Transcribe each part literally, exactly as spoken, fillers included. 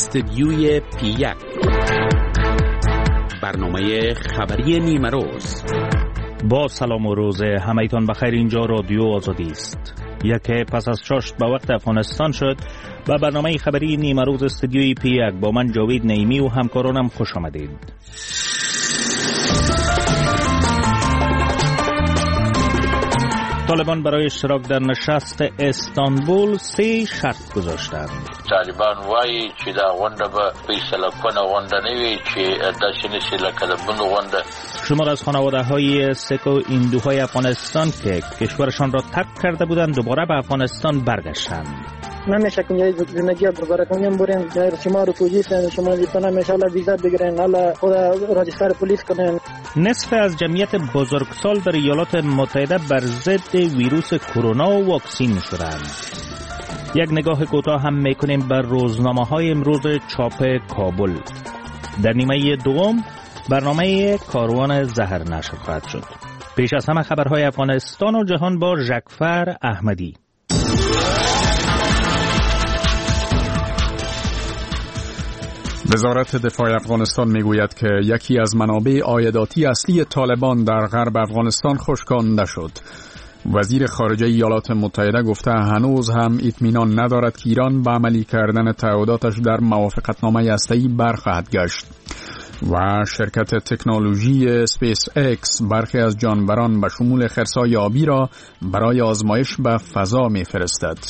استدیوی پی یک، برنامه خبری نیمه روز. با سلام و روز همایتان بخیر. اینجا رادیو آزادی است. یک پس از چاشت به وقت افغانستان شد و برنامه خبری نیمه روز استدیوی پی یک با من جاوید نعیمی و همکارانم خوش آمدید. طالبان برای اشتراک در نشست استانبول سه شرط گذاشتند. طالبان وایي چې دا غونډه به فیصله کنه غونډه نه وي چې داسې نشي لکه د بلو غونډه. شمار از خانواده‌های سیک و هندوهای افغانستان که کشورشان را ترک کرده بودند دوباره به افغانستان برگشتند. نمیشه که زندگی رو برای کنیم بریم جای شما رو پولیس شما لیتنا میشاله ویزا بگیرن حالا خود راجستر پلیس کنن. نصف از جمعیت بزرگسال در ایالات متحده بر ضد ویروس کرونا و واکسین شدند. یک نگاه کوتاه هم میکنیم بر روزنامه‌های امروز چاپ کابل. در نیمه دوم برنامه کاروان زهر نشر خواهد شد. پیش از همه خبرهای افغانستان و جهان با ژکفر احمدی. وزارت دفاع افغانستان میگوید که یکی از منابع عایداتی اصلی طالبان در غرب افغانستان خشکانده شد. وزیر خارجه ایالات متحده گفته هنوز هم اطمینان ندارد که ایران به عملی کردن تعهداتش در موافقتنامه هسته‌ای برخواهد گشت. و شرکت تکنولوژی اسپیس اکس برخی از جانوران به شمول خرسای آبی را برای آزمایش به فضا میفرستد.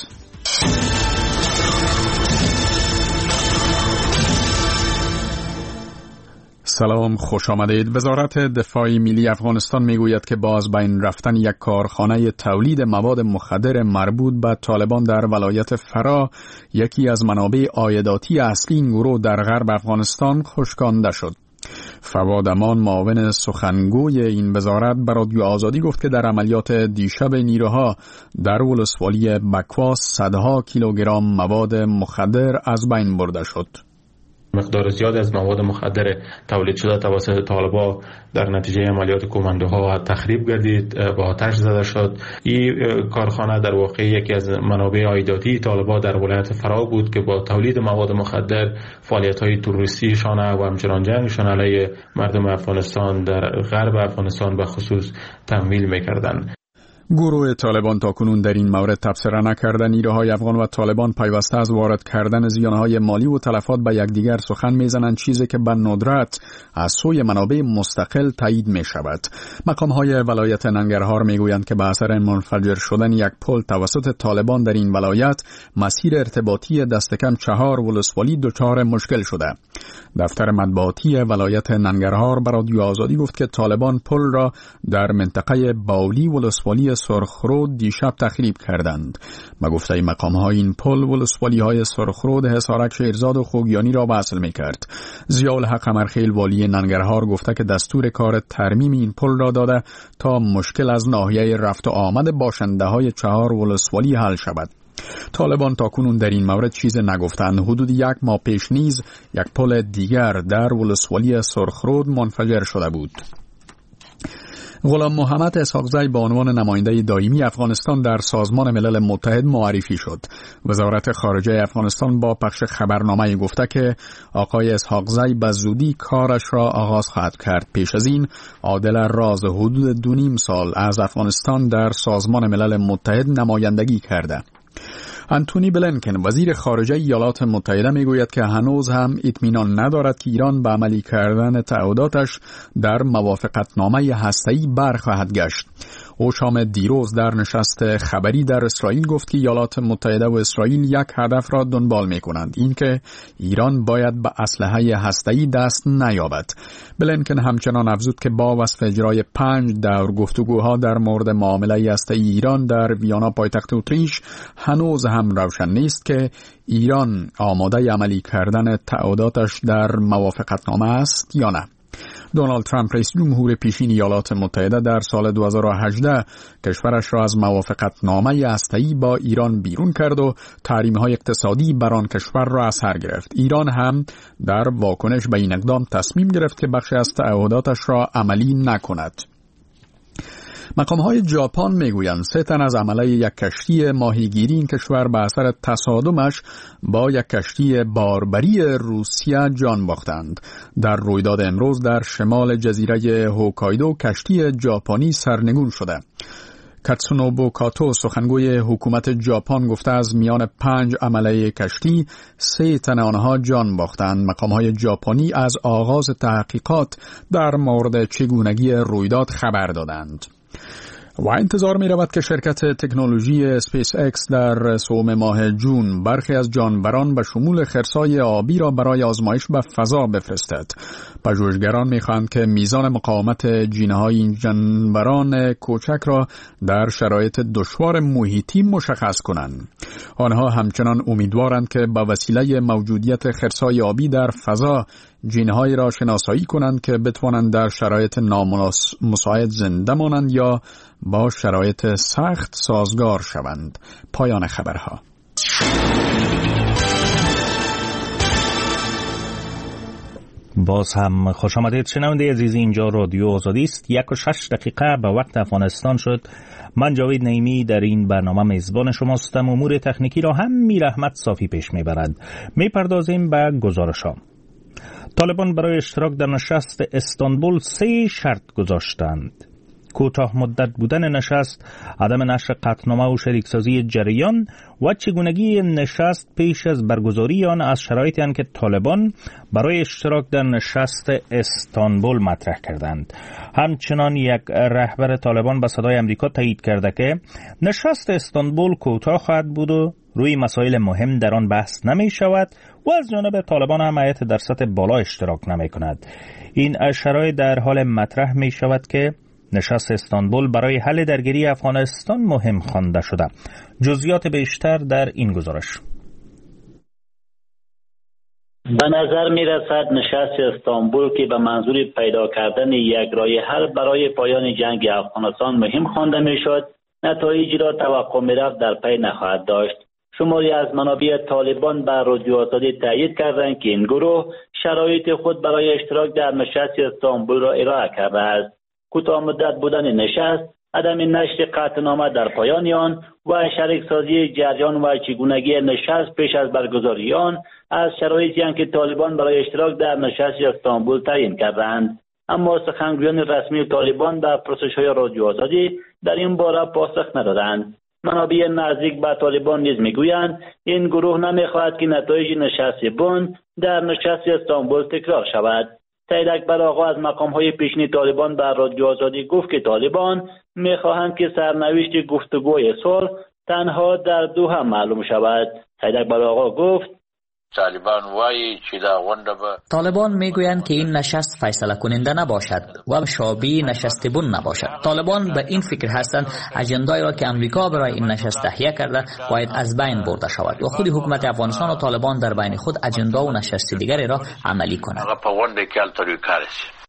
سلام، خوش آمدید. وزارت دفاع ملی افغانستان میگوید که با از بین رفتن یک کارخانه تولید مواد مخدر مربوط به طالبان در ولایت فرا، یکی از منابع عایداتی اصلی این گروه در غرب افغانستان خشکانده شد. فواد امان، معاون سخنگوی این وزارت، به رادیو آزادی گفت که در عملیات دیشب نیروها در ولسوالی بکواس صدها کیلوگرم مواد مخدر از بین برده شد. مقدار زیادی از مواد مخدر تولید شده توسط طالبان در نتیجه عملیات کماندوها تخریب گردید و آتش زده شد. این کارخانه در واقع یکی از منابع عایداتی طالبان در ولایت فرا بود که با تولید مواد مخدر فعالیت‌های تروریستیشان و همچنان جنگشان علیه مردم افغانستان در غرب افغانستان به خصوص تمویل می‌کردند. گروه طالبان تاکنون در این مورد تبصره نکرده. نیروهای افغان و طالبان پیوسته از وارد کردن زیانهای مالی و تلفات به یکدیگر سخن میزنند، چیزی که به ندرت از سوی منابع مستقل تایید می شود. مقامهای ولایت ننگرهار میگویند که به اثر منفجر شدن یک پل توسط طالبان در این ولایت مسیر ارتباطی دست کم چهار ولسوالی دچار مشکل شده. دفتر مطبوعاتی ولایت ننگرهار به رادیو آزادی گفت که طالبان پل را در منطقه باولی ولسوالی سرخرود دیشب تخریب کردند. به گفته مقام‌ها این پل ولسوالی‌های سرخرود، حصارک، شیرزاد و خوگیانی را وصل می‌کرد. ضیاءالحق امرخیل والی ننگرهار گفته که دستور کار ترمیم این پل را داده تا مشکل از ناحیه رفت و آمد باشنده‌های چهار ولسوالی حل شود. طالبان تاکنون در این مورد چیز نگفتند. حدود یک ماه پیش نیز یک پل دیگر در ولسوالی سرخرود منفجر شده بود. غلام محمد اسحاقزی به عنوان نماینده دائمی افغانستان در سازمان ملل متحد معرفی شد. وزارت خارجه افغانستان با پخش خبرنامه گفته که آقای اسحاقزی به زودی کارش را آغاز خواهد کرد. پیش از این عادل راز حدود دو نیم سال از افغانستان در سازمان ملل متحد نمایندگی کرده. آنتونی بلینکن وزیر خارجه ایالات متحده میگوید که هنوز هم اطمینان ندارد که ایران به عملی کردن تعهداتش در موافقتنامه هسته‌ای برخواهد گشت. او شام دیروز در نشست خبری در اسرائیل گفت که ایالات متحده و اسرائیل یک هدف را دنبال می‌کنند، اینکه ایران باید به اسلحه هسته‌ای دست نیابد. بلینکن همچنان افزود که با وصف اجرای پنج دور گفتگوها در مورد معامله هسته‌ای ایران در ویانا پایتخت اتریش هنوز هم روشن نیست که ایران آماده عملی کردن تعهداتش در موافقتنامه است یا نه. دونالد ترامپ رئیس جمهور پیشین ایالات متحده در سال دو هزار و هجده کشورش را از موافقتنامه هسته‌ای با ایران بیرون کرد و تحریم‌های اقتصادی بر آن کشور را از سر گرفت. ایران هم در واکنش به این اقدام تصمیم گرفت که بخشی از تعهداتش را عملی نکند. مقام‌های ژاپن میگویند سه تن از عمله یک کشتی ماهیگیری این کشور به اثر تصادمش با یک کشتی باربری روسیه جان باختند. در رویداد امروز در شمال جزیره هوکایدو کشتی ژاپنی سرنگون شده. کاتسونوبو کاتو سخنگوی حکومت ژاپن گفته از میان پنج عمله کشتی سه تن آنها جان باختند. مقام‌های ژاپنی از آغاز تحقیقات در مورد چگونگی رویداد خبر دادند. و انتظار می رود که شرکت تکنولوژی اسپیس اکس در سوم ماه جون برخی از جانوران به شمول خرسای آبی را برای آزمایش به فضا بفرستد. پژوهشگران می خواهند که میزان مقاومت جین‌های این جانوران کوچک را در شرایط دشوار محیطی مشخص کنند. آنها همچنان امیدوارند که با وسیله موجودیت خرسای آبی در فضا جین‌هایی را شناسایی کنند که بتوانند در شرایط نامساعد زنده مانند یا با شرایط سخت سازگار شوند. پایان خبرها. باز هم خوش آمدید شنونده عزیز، اینجا رادیو آزادی است. یک و شش دقیقه به وقت افغانستان شد. من جاوید نعیمی در این برنامه میزبان شماستم. امور تکنیکی را هم میر احمد صافی پیش میبرد. میپردازیم به گزارش‌ها. طالبان برای اشتراک در نشست استانبول سه شرط گذاشتند. کوتاه مدت بودن نشست، عدم نشر قطعنامه و شریکسازی جریان و چگونگی نشست پیش از برگزاری آن از شرایطی هستند که طالبان برای اشتراک در نشست استانبول مطرح کردند. همچنان یک رهبر طالبان به صدای امریکا تایید کرده که نشست استانبول کوتاه خواهد بود و روی مسائل مهم در آن بحث نمی شود و از جانب طالبان هم هیئت در سطح بالا اشتراک نمی کند. این شرایط در حال مطرح می شود که نشست استانبول برای حل درگیری افغانستان مهم خوانده شده. جزئیات بیشتر در این گزارش. به نظر می رسد نشست استانبول که به منظور پیدا کردن یک راه حل برای پایان جنگ افغانستان مهم خوانده می شد، نتایجی را توقع می رفت در پی نخواهد داشت. شماری از منابع طالبان به رادیو آزادی تایید کردند که این گروه شرایط خود برای اشتراک در نشست استانبول را ارائه کرده است. کوتاه مدت بودن نشست، عدم نشر قطعنامه در پایان آن و شریکسازی جریان و چگونگی نشست پیش از برگزاری آن از شرایطی است که طالبان برای اشتراک در نشست استانبول تعیین کردند. اما سخنگویان رسمی طالبان به پرسش‌های رادیو آزادی در این باره پاسخ ندادند. منابع نزدیک به طالبان نیز میگویند این گروه نمیخواهد که نتایج نشست بن در نشست استانبول تکرار شود. سید اکبر آقا از مقام‌های پیشین طالبان به رادیو آزادی گفت که طالبان می‌خواهند که سرنوشت گفتگوی صلح تنها در دوحه معلوم شود. سید اکبر آقا گفت طالبان وایي چې دا غونډه به طالبان میگویند که این نشست فیصله کننده نباشد و شابه نشست بن نباشد. طالبان به این فکر هستند اجندایی را که امریکا برای این نشست تهیه کرده باید از بین برده شود و خود حکومت افغانستان و طالبان در بین خود اجندا و نشست دیگری را عملی کنند. هغه په غونډه کې هلته روی کار شي.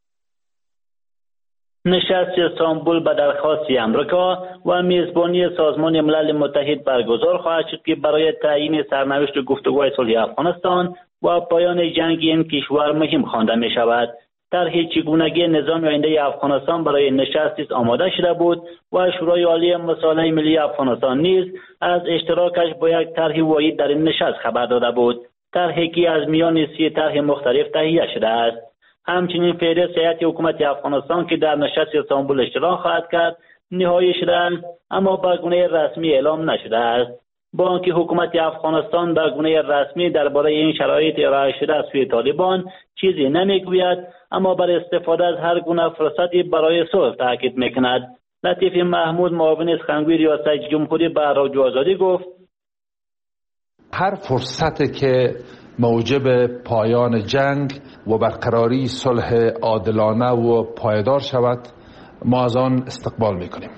نشست استانبول به درخواست امریکا و میزبانی سازمان ملل متحد برگزار خواهد شد که برای تعیین سرنوشت گفتگوهای صلح افغانستان و پایان جنگ این کشور مهم خوانده می شود. طرح چگونگی نظام آینده افغانستان برای نشست آماده شده بود و شورای عالی مصالحه ملی افغانستان نیز از اشتراکش با یک طرح واحد در این نشست خبر داده بود. طرحی که از میان سی طرح مختلف تهیه شده است. همچنین فهرست هیئت حکومت افغانستان که در نشست استانبول اشتراک خواهد کرد نهایی شده است، اما به گونه رسمی اعلام نشده است. با آنکه حکومت افغانستان به گونه رسمی درباره این شرایط ارائه شده از سوی طالبان چیزی نمیگوید، اما بر استفاده از هر گونه فرصتی برای صلح تاکید میکند. لطیف محمود معاون سخنگوی ریاست جمهوری به رادیو آزادی گفت هر فرصتی که موجب پایان جنگ و برقراری صلح عادلانه و پایدار شود ما از آن استقبال میکنیم.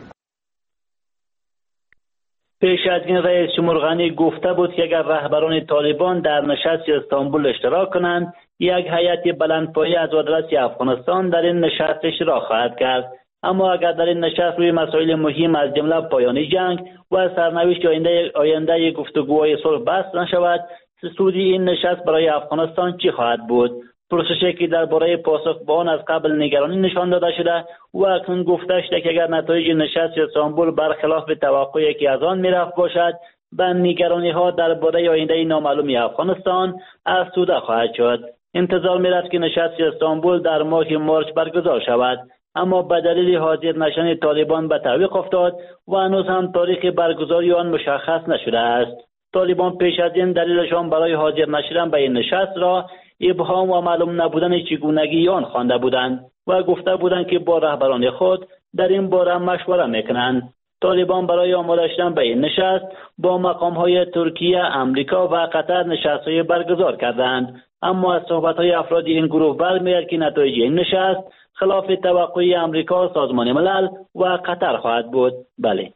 پیش از این رئیس جمهور غنی گفته بود که اگر رهبران طالبان در نشست استانبول اشتراک کنند یک هیئت بلندپایه از عدالت افغانستان در این نشست اشتراک خواهد کرد. اما اگر در این نشست روی مسائل مهم از جمله پایان جنگ و سرنوشت آینده آینده گفتگوهای صلح بحث نشود، سودی این نشست برای افغانستان چی خواهد بود؟ پرسشی که درباره پاسخ به آن از قبل نگرانی نشان داده شده و اکنون گفته شده که اگر نتایج نشست استانبول برخلاف توقعی که از آن میرفت باشد، به نگرانی ها درباره آینده نامعلوم افغانستان افزوده خواهد شد. انتظار میرفت که نشست استانبول در ماه مارچ برگزار شود، اما به دلیل حاضر نشدن طالبان به تعویق افتاد و هنوز هم تاریخ برگزاری آن مشخص نشده است. طالبان پیش از این دلیلشان برای حاضر نشدن به این نشست را ابهام و معلوم نبودن چگونگی آن خوانده بودند و گفته بودند که با رهبران خود در این باره مشوره میکنند. طالبان برای آماده شدن به این نشست با مقام‌های ترکیه، امریکا و قطر نشست‌های برگزار کردند، اما از صحبت‌های افراد این گروه برمی‌آید که نتایج این نشست خلاف توقعی امریکا، سازمان ملل و قطر خواهد بود. بله.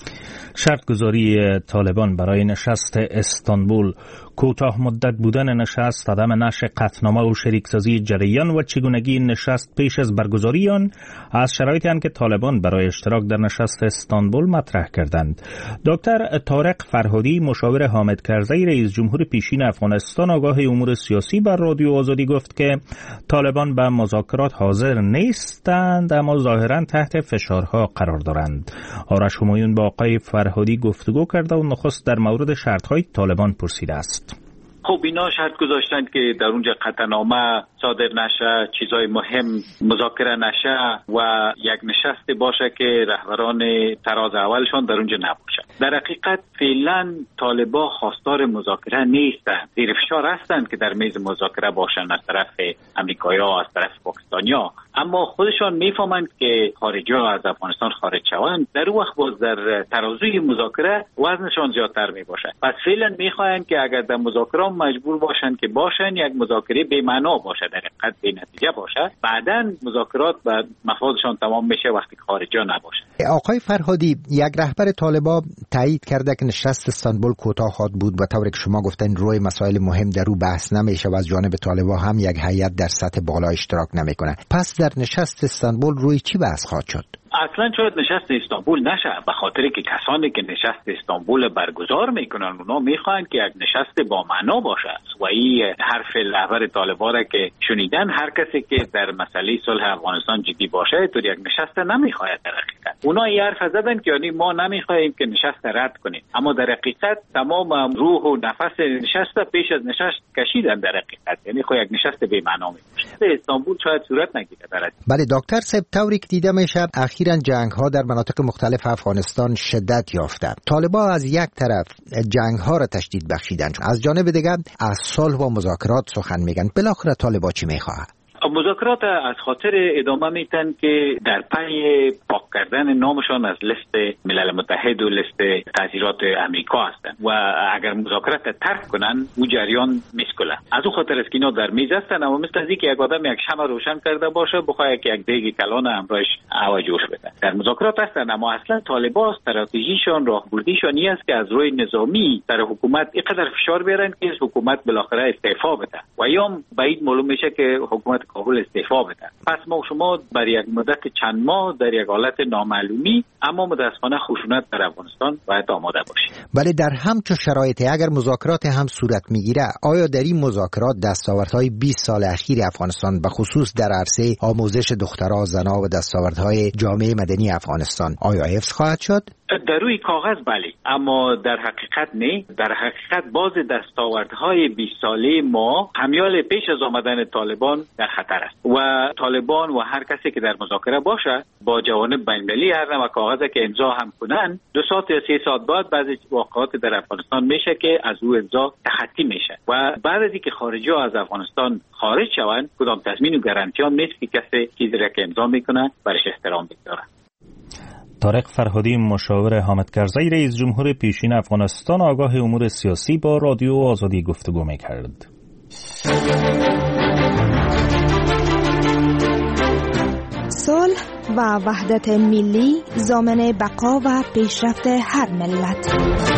شرط گذاری طالبان برای نشست استانبول، کوتاه مدت بودن نشست، عدم نشر قطعنامه و شریکسازی جریان و چگونگی نشست پیش از برگزاری آن از شرایطی هستند که طالبان برای اشتراک در نشست استانبول مطرح کردند. دکتر طارق فرهادی، مشاور حامد کرزی رئیس جمهور پیشین افغانستان، آگاه امور سیاسی، بر رادیو آزادی گفت که طالبان به مذاکرات حاضر نیستند اما ظاهرا تحت فشارها قرار دارند. آرش همایون با آقای فرهادی گفتگو کرده و نخست در مورد شرط‌های طالبان پرسیده است. خب اینا شرط گذاشتند که در اونجا قطعنامه صادر نشه، چیزای مهم مذاکره نشه و یک نشست باشه که رهبران تراز اولشان در اونجا نباشه. در حقیقت فعلا طالبان خواستار مذاکره نیستند، زیر فشار هستند که در میز مذاکره باشند از طرف امریکایی‌ها، از طرف پاکستانی‌ها، اما خودشان میفهمند که خارجی‌ها از افغانستان خارج شوند، در اون وقت باز در ترازوی مذاکره وزنشان زیادتر میباشه. پس فعلا میخواهند که اگر در مذاکره مجبور باشند که باشن یک مذاکره بی معنا باشه، در حقیقت بی نتیجه باشه، بعداً مذاکرات به مفادشان تمام میشه وقتی خارجی‌ها نباشه. آقای فرهادی، یک رهبر طالبان تایید کرده که نشست استانبول کوتاه خواهد بود و طوری که شما گفتین روی مسائل مهم در رو بحث نمیشه و از جانب طالبان هم یک هیئت در سطح بالا اشتراک نمیکنه. پس در نشست استانبول روی چی بحث خواهد شد؟ اصلا شاید نشست استانبول نشه، به خاطر که کسانی که نشست استانبول برگزار میکنن اونا میخواهند که یک نشست با معنا باشه و این حرف رهبر طالبان را که شنیدن، هر کسی که در مسئله صلح افغانستان جدی باشه تو یک نشست نمیخواهد. در حقیقت اونا این حرف زدن که یعنی ما نمیخواهیم که نشست رد کنیم، اما در حقیقت تمام روح و نفس نشست پیش از نشست کشیدن. در حقیقت یعنی خو یک نشست بی معنا میشه. استانبول شاید صورت نگیره. بله دکتر صاحب، طوری که دیده میشه اخیراً جنگ ها در مناطق مختلف افغانستان شدت یافته. طالبان از یک طرف جنگ ها را تشدید بخشیدن، از جانب دیگر از صلح و مذاکرات سخن میگن. بالاخره طالبان چی میخواه؟ مذاکرات از خاطر ادامه میتن که در پی پاک کردن نامشان از لیست ملل متحد و لیست تاثیرات امریکا هستن و اگر مذاکرات ترک کنن او جریان میسکله. از او خاطر است که اینا در میز هستن، اما مثل از اینکه یک آدم یک شمع روشن کرده باشه بخواد که یک دیگ کلان همراهش هوا جوش بده. در مذاکرات هستن، اما اصلا طالبان استراتژیشون راهبردیشون این است که از روی نظامی در حکومت اینقدر فشار بیارن که حکومت بالاخره استعفا بده و یا بعید معلوم میشه که حکومت کابل استعفا بده. پس ما شما بر یک مدت چند ماه در یک حالت نامعلومی اما متاسفانه خشونت در افغانستان باید آماده باشیم. ولی در همچون شرایطی اگر مذاکرات هم صورت میگیره، آیا در این مذاکرات دستاوردهای بیست سال اخیر افغانستان به خصوص در عرصه آموزش دخترها، زنها و دستاوردهای جامعه مدنی افغانستان آیا حفظ خواهد شد؟ در روی کاغذ بله، اما در حقیقت نه. در حقیقت باز دستاوردهای بیست ساله ما همیال پیش از آمدن طالبان در خطر است و طالبان و هر کسی که در مذاکره باشه با جوانب بین‌المللی هر نوع کاغذی که امضا هم کنن، دو ساعت یا سه ساعت بعد بعضی واقعات در افغانستان میشه که از او امضا تخطی میشه و بعد از اینکه خارجی‌ها از افغانستان خارج شوند کدام تضمین و گارانتی هم نیست که کسی چیزی را که امضا میکنه برش احترام بگذاره. طارق فرهادی، مشاور حامد کرزی رئیس جمهور پیشین افغانستان، آگاه امور سیاسی، با رادیو آزادی گفتگو می‌کرد. صلح و وحدت ملی ضامن بقا و پیشرفت هر ملت.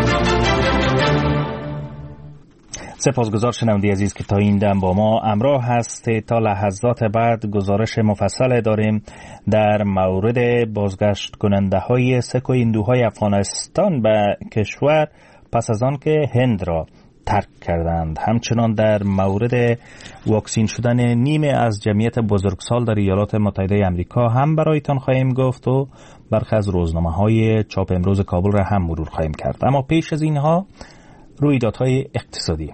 سپاسگزار شنونده عزیز که تا این دم با ما همراه هست. تا لحظات بعد گزارش مفصل داریم در مورد بازگشت کننده های سکو هندوهای افغانستان به کشور پس از آن که هند را ترک کردند. همچنان در مورد واکسین شدن نیمه از جمعیت بزرگسال در ایالات متحده آمریکا هم برایتان خواهیم گفت و برخی از روزنامه‌های چاپ امروز کابل را هم مرور خواهیم کرد. اما پیش از اینها رویدادهای اقتصادی.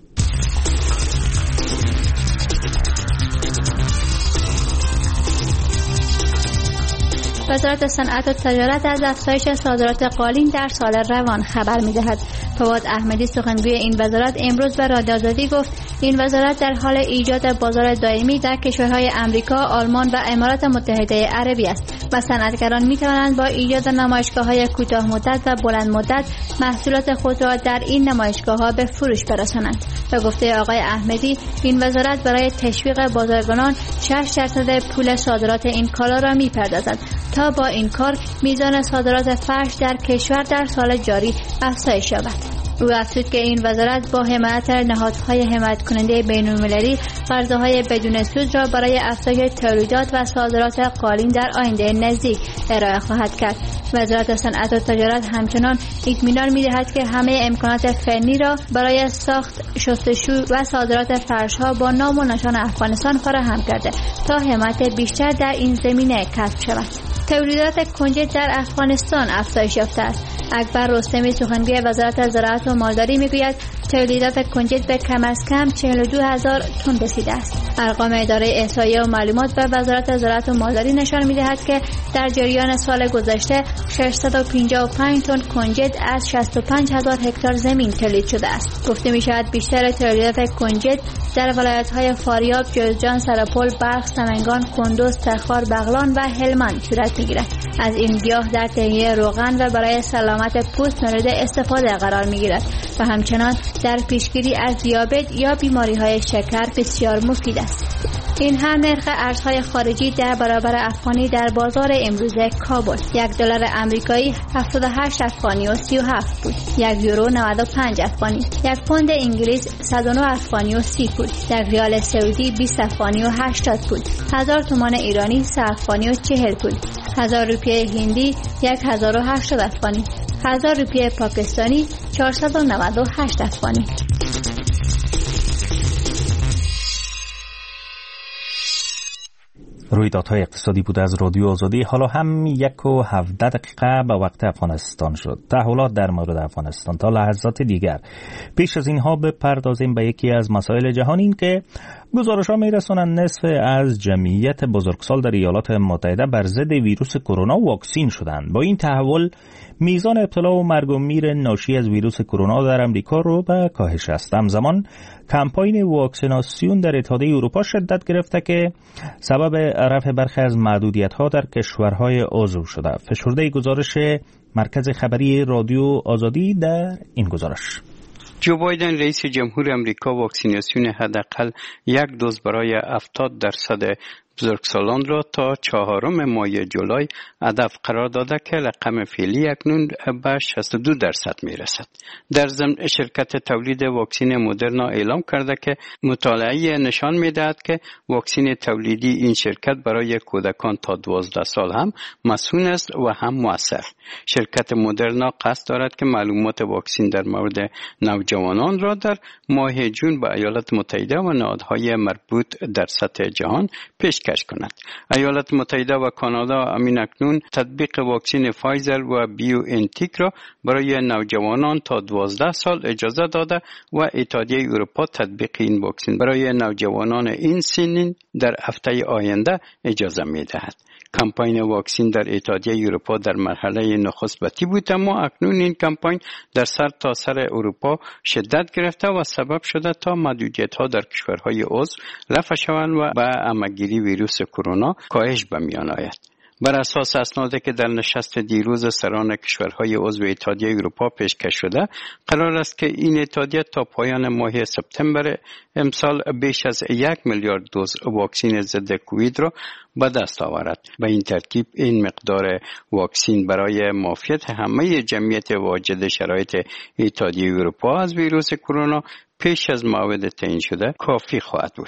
وزارت صنعت و تجارت از افزایش صادرات قالین در سال روان خبر می‌دهد. فواد احمدی سخنگوی این وزارت امروز به رادیو آزادی گفت این وزارت در حال ایجاد بازار دائمی در کشورهای امریکا، آلمان و امارات متحده عربی است و صنعتگران می‌توانند با ایجاد نمایشگاه‌های کوتاه مدت و بلند مدت محصولات خود را در این نمایشگاه‌ها به فروش برسانند. به گفته آقای احمدی این وزارت برای تشویق بازرگانان شش درصد پول صادرات این کالا را می‌پردازد تا با این کار میزان صادرات فرش در کشور در سال جاری افزایش یابد. او افزود که این وزارت با حمایت نهادهای حمایت کننده بین‌المللی قرضه‌های بدون سود را برای افزایش تولیدات و صادرات قالین در آینده نزدیک ارائه خواهد کرد. وزارت صنعت و تجارت همچنان اطمینان می‌دهد که همه امکانات فنی را برای ساخت، شستشو و صادرات فرش‌ها با نام و نشان افغانستان فراهم کرده تا حمایت بیشتر در این زمینه کسب شود. تولیدات کنجد در افغانستان افزایش یافته است. اکبر رستمی سخنگوی وزارت زراعت و مالداری میگوید تولیدات کنجد به کم از کم چهل و دو هزار تن رسیده است. ارقام اداره احصایه و معلومات به وزارت زراعت و مالداری نشان میدهد که در جریان سال گذشته ششصد و پنجاه و پنج تن کنجد از شصت و پنج هزار هکتار زمین تولید شده است. گفته می شود بیشتر تولیدات کنجد در ولایت‌های فاریاب، جوزجان، سرپل، بلخ، سمنگان، کندوز، تخار، بغلان و هلمند صورت می‌گیرد. از این گیاه در تهیه روغن و برای سلامت پوست مورد استفاده قرار می‌گیرد و همچنان در پیشگیری از دیابت یا بیماری‌های شکر بسیار مفید است. این هم نرخ ارزهای خارجی در برابر افغانی در بازار امروزه کابل. یک دلار آمریکایی هفتاد و هشت افغانی و سی و هفت بود. یک یورو نود و پنج افغانی. یک پوند انگلیس صد و نه افغانی و سی پول. یک ریال سعودی بیست افغانی و هشتاد پول. هزار تومان ایرانی سه افغانی و چهل پول. هزار روپیه هندی یک هزار و هشتاد افغانی. هزار روپیه پاکستانی چهارصد و نود و هشت افغانی. رویدادهای اقتصادی بود از رادیو آزادی. حالا هم یک و هفده دقیقه به وقت افغانستان شد. تحولات در مورد افغانستان تا لحظات دیگر. پیش از اینها بپردازیم به یکی از مسائل جهانی، این که گزارش‌ها می‌رسانند نصف از جمعیت بزرگسال در ایالات متحده بر ضد ویروس کرونا واکسین شدند. با این تحول میزان ابتلا و مرگ و میر ناشی از ویروس کرونا در امریکا رو به کاهش است. همزمان کمپاین واکسیناسیون در اتحادیه اروپا شدت گرفته که سبب رفع برخی از محدودیت‌ها در کشورهای عضو شده. فشرده گزارش مرکز خبری رادیو آزادی در این گزارش. جو بایدن رئیس جمهور امریکا واکسیناسیون حداقل یک دوز برای هفتاد درصد بزرگسالان را تا چهارم ماه جولای هدف قرار داده که رقم فعلی اکنون به شصت و دو درصد می رسد. در ضمن شرکت تولید واکسن مدرنا اعلام کرده که مطالعه نشان می دهد که واکسن تولیدی این شرکت برای کودکان تا دوازده سال هم مسئول است و هم مؤثر. شرکت مدرنا قصد دارد که معلومات واکسن در مورد نوجوانان را در ماه جون به ایالات متحده و نهادهای مربوط در سطح جهان پیشکش کند. ایالات متحده و کانادا همین اکنون تطبیق واکسن فایزر و بیو انتیک را برای نوجوانان تا دوازده سال اجازه داده و اتحادیه اروپا تطبیق این واکسن برای نوجوانان این سنین در هفته آینده اجازه می دهد. کمپاین واکسن در اتحادیه اروپا در مرحله نخستبتی بود، اما اکنون این کمپاین در سر تا سر اروپا شدت گرفته و سبب شده تا محدودیت‌ها در کشورهای عضو رفع شوند و به همه‌گیری ویروس کرونا کاهش به میان آید. بر اساس اسنادی که در نشست دیروز سران کشورهای عضو اتحادیه اروپا پیشکش شده، قرار است که این اتحادیه تا پایان ماه سپتامبر امسال بیش از یک میلیارد دوز واکسن ضد کووید را به دست آورد. به این ترتیب این مقدار واکسن برای معافیت همه جمعیت واجد شرایط اتحادیه اروپا از ویروس کرونا پیش از موعد تعیین شده کافی خواهد بود.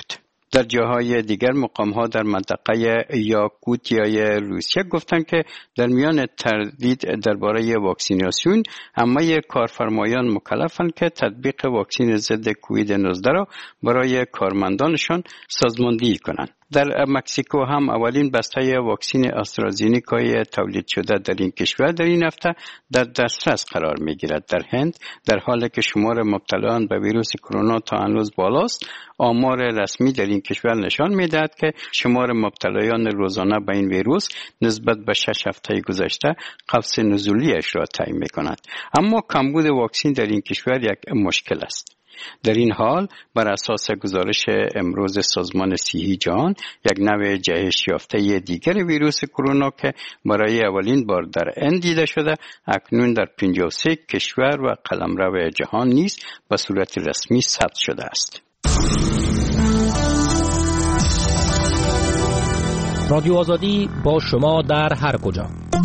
در جاهای دیگر مقام‌ها در منطقه یاکوتیای روسیه گفتند که در میان تردید درباره واکسیناسیون همه کارفرمایان مکلفند که تطبیق واکسن ضد کووید نوزده را برای کارمندانشان سازماندهی کنند. در مکزیکو هم اولین بسته واکسن آسترازینیکای تولید شده در این کشور در این هفته در دسترس قرار می گیرد. در هند در حالی که شمار مبتلایان به ویروس کرونا تا هنوز بالاست، آمار رسمی در این کشور نشان می دهد که شمار مبتلایان روزانه به این ویروس نسبت به شش هفته گذشته قفز نزولیش را تعیین می کند. اما کمبود واکسن در این کشور یک مشکل است. در این حال بر اساس گزارش امروز سازمان صحی جهان، یک نوع جهش یافته دیگر ویروس کرونا که برای اولین بار در هند دیده شده اکنون در پنجاه و سه کشور و قلمرو جهان نیز به صورت رسمی ثبت شده است. رادیو آزادی با شما در هر کجا.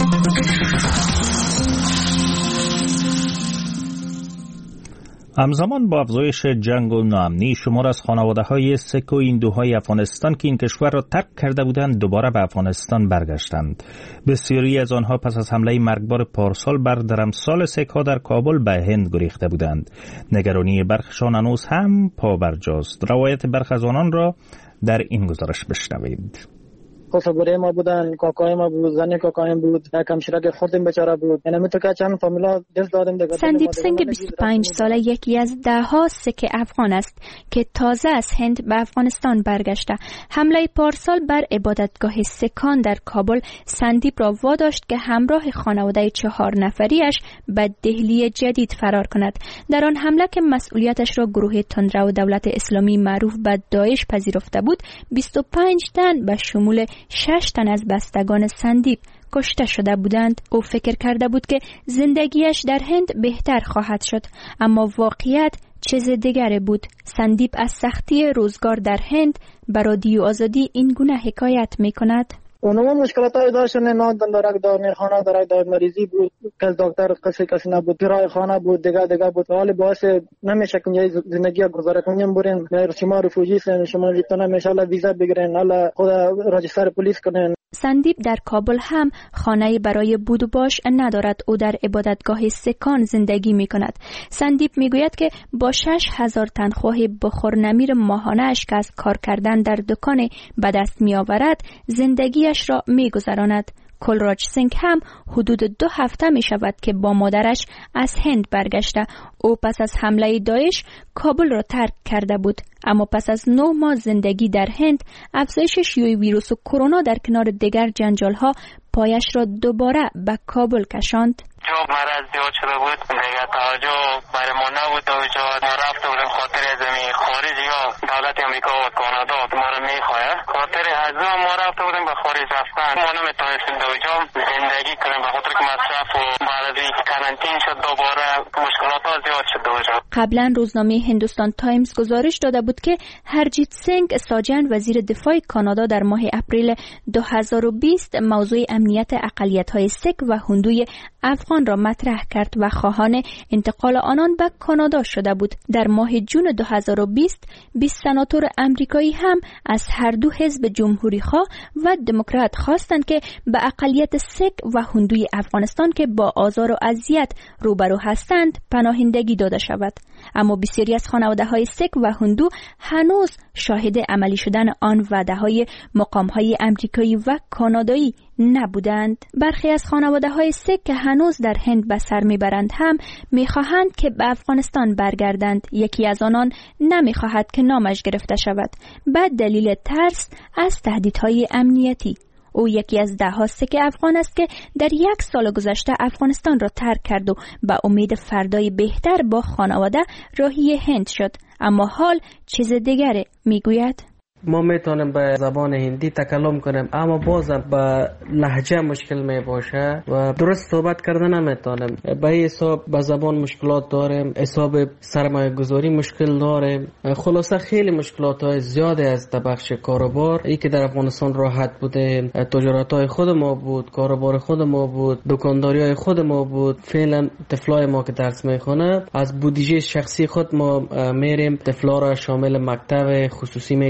همزمان با افزایش جنگ و ناامنی، شمار از خانواده‌های سک و هندوهای افغانستان که این کشور را ترک کرده بودند دوباره به افغانستان برگشتند. بسیاری از آنها پس از حمله مرگبار پارسال بر درمسال سک‌ها در کابل به هند گریخته بودند. نگرانی برخشان هنوز هم پابرجاست. روایت برخ از آنان را در این گزارش بشنوید. خسروبره ما بودن، کاکای ما بود، زن کاکایم بود، یک همشیره که خودم بیچاره بود. یعنی میتونه که چند فامیلا دست دادیم دیگه. سندیپ سنگ بیست و پنج ساله یکی از ده ها سک افغان است که تازه از هند به افغانستان برگشته. حمله پارسال بر عبادتگاه سکان در کابل سندیپ را واداشت که همراه خانواده چهار نفریش به دهلی جدید فرار کند. در آن حمله که مسئولیتش را گروه تندرو دولت اسلامی معروف به داعش پذیرفته بود، بیست و پنج تن به شمول شش تن از بستگان سندیپ کشته شده بودند. او فکر کرده بود که زندگیش در هند بهتر خواهد شد، اما واقعیت چیز دیگری بود. سندیپ از سختی روزگار در هند به رادیو آزادی این گونه حکایت می کند. اونم مشکلات های داشتن، نه دندارک دار میرخانه دارک دار مریضی بود، کس دکتر کسی کسی نبود، کرای خانه بود، دیگه دیگه بود. حال باعث نمیشه که یه زندگی گذاره کنیم. برین شما رفوجی سن، شما میتونن انشالله ویزا بگیرن، حالا خود راجستر پلیس کنن. سندیپ در کابل هم خانه برای بود و باش ندارد. او در عبادتگاه سکان زندگی می کند. سندیپ می گوید که با شش هزار تنخواه بخور نمیر ماهانه اش که از کار کردن در دکان به دست می آورد زندگیش را می گذراند. کلراج سینگ هم حدود دو هفته می شود که با مادرش از هند برگشته. او پس از حمله داعش کابل را ترک کرده بود، اما پس از نه ماه زندگی در هند افزایش شیوع ویروس کرونا در کنار دیگر جنجال‌ها پایش را دوباره به کابل کشاند. جو مرض زیاد شده بود، دیگه توجه برای ما نبود. توجه ما رفته بودیم خاطر زمین خارج یا دولت امریکا و کانادا ما رو میخواه. خاطر هزا ما رفته بودیم به خارج رفتن. ما نمیتونستیم دوجا زندگی کنیم به خاطر که مصرف و بعد از این کرانتین شد دوباره مشکلات ها زیاد شد دوجا. قبلا روزنامه هندوستان تایمز گزارش داده بود که هرجیت سینگ ساجن وزیر دفاع کانادا در ماه اپریل دو هزار و بیست موضوع امنیت اقلیت‌های سک و هندوی افغان را مطرح کرد و خواهان انتقال آنان به کانادا شده بود. در ماه جون دو هزار و بیست بیست سناتور امریکایی هم از هر دو حزب جمهوری خواه و دموکرات خواستند که به اقلیت سک و هندوی افغانستان که با آزار و اذیت روبرو هستند پناهندگی داده شود. اما بسیاری از خانواده‌های سک و هندو هنوز شاهد عملی شدن آن وعده‌های مقام‌های امریکایی و کانادایی نبودند. برخی از خانواده‌های سک که هنوز در هند به سر میبرند هم میخواهند که به افغانستان برگردند. یکی از آنان نمیخواهد که نامش گرفته شود به دلیل ترس از تهدیدهای امنیتی. او یکی از ده ها سک افغان است که در یک سال گذشته افغانستان را ترک کرد و به امید فردای بهتر با خانواده راهی هند شد، اما حال چیز دیگری میگوید. ما میتونیم به زبان هندی تکلم کنیم اما بازم به لهجه مشکل می باشه و درست صحبت کردن نمیتونیم. به حساب به زبان مشکلات داریم، حساب سرمایه گذاری مشکل داریم. خلاصه خیلی مشکلات های زیاده از بخش کاروبار. ای که در افغانستان راحت بوده، تجارت های خود ما بود، کاروبار خود ما بود، دکانداری های خود ما بود. فعلا طفلای ما که درس میخونه از بودجه شخصی خود ما میریم طفلا را شامل مکتب خصوصی میکنیم.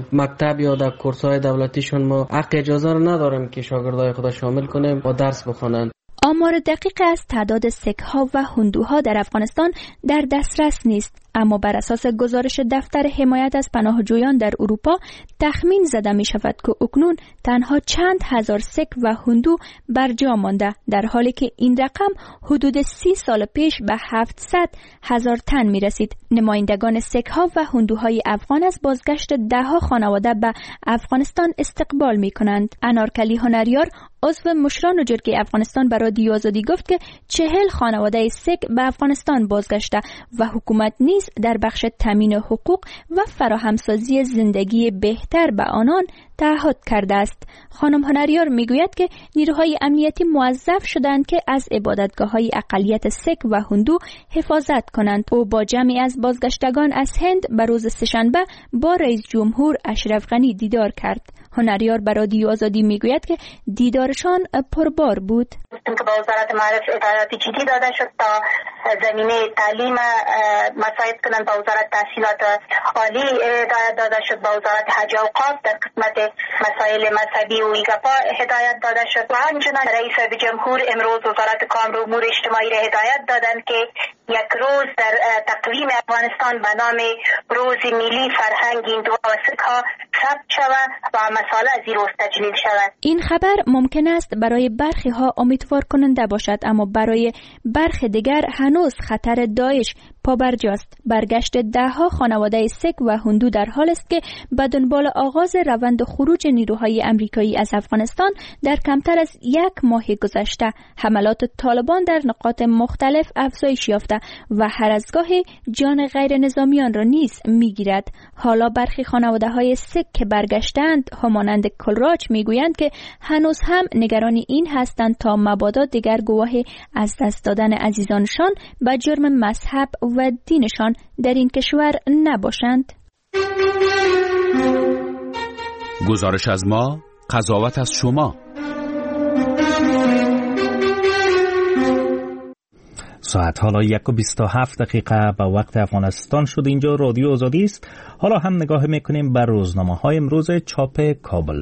مکتب یا در کورس‌های دولتیشون ما حق اجازه رو نداریم که شاگردای خود شامل کنیم و درس بخونن. آمار دقیق از تعداد سک‌ها و هندوها در افغانستان در دسترس نیست، اما بر اساس گزارش دفتر حمایت از پناهجویان در اروپا تخمین زده می شود که اکنون تنها چند هزار سک و هندو بر جا مانده، در حالی که این رقم حدود سی سال پیش به هفتصد هزار تن می رسید. نمایندگان سک‌ها و هندوهای افغان از بازگشت دهها خانواده به افغانستان استقبال می کنند. انارکلی هنریار، عضو مشران جرگه افغانستان، برای رادیو آزادی گفت که چهل خانواده سک به افغانستان بازگشته و حکومت نیز در بخش تامین حقوق و فراهمسازی زندگی بهتر به آنان تعهد کرده است. خانم هنریار میگوید که نیروهای امنیتی موظف شدند که از عبادتگاه‌های اقلیت سک و هندو حفاظت کنند. او با جمعی از بازگشتگان از هند به روز سه‌شنبه با رئیس جمهور اشرف غنی دیدار کرد. هنریار برای رادیو آزادی میگوید که دیدارشان پربار بود. که با وزارت معارف اطلاعات جدی داده شد تا زمینه تعلیم مساعد کنند، با وزارت تحصیلات عالی هدایت داده شد، با وزارت حج و اوقاف در قسمت مسائل مذهبی و ایگپا هدایت داده شد و همچنین رئیس جمهور امروز وزارت کار و امور اجتماعی را هدایت دادند که یک روز در تقویم افغانستان به نام روز ملی فرهنگ هندو و سک‌ها ثبت شود و مسائل از این روز تجلیل شود. این خبر ممکن است برای برخی ها امیدوار کننده باشد، اما برای برخی دیگر هنوز خطر داعش پابرجاست. برگشت دهها خانواده سک و هندو در حال است که به دنبال آغاز روند خروج نیروهای امریکایی از افغانستان در کمتر از یک ماه گذشته حملات طالبان در نقاط مختلف افزایش یافته و هر از گاهی جان غیر نظامیان را نیز میگیرد. حالا برخی خانواده های سک که برگشتند همانند کلراج میگویند که هنوز هم نگران این هستند تا مبادا دیگر گواه از دست دادن عزیزانشان به جرم مذهب و دینشان در این کشور نباشند. گزارش از ما، قضاوت از شما. ساعت حالا یک و بیست و هفت دقیقه به وقت افغانستان شد. اینجا رادیو آزادی است. حالا هم نگاه میکنیم بر روزنامه های امروز چاپ کابل.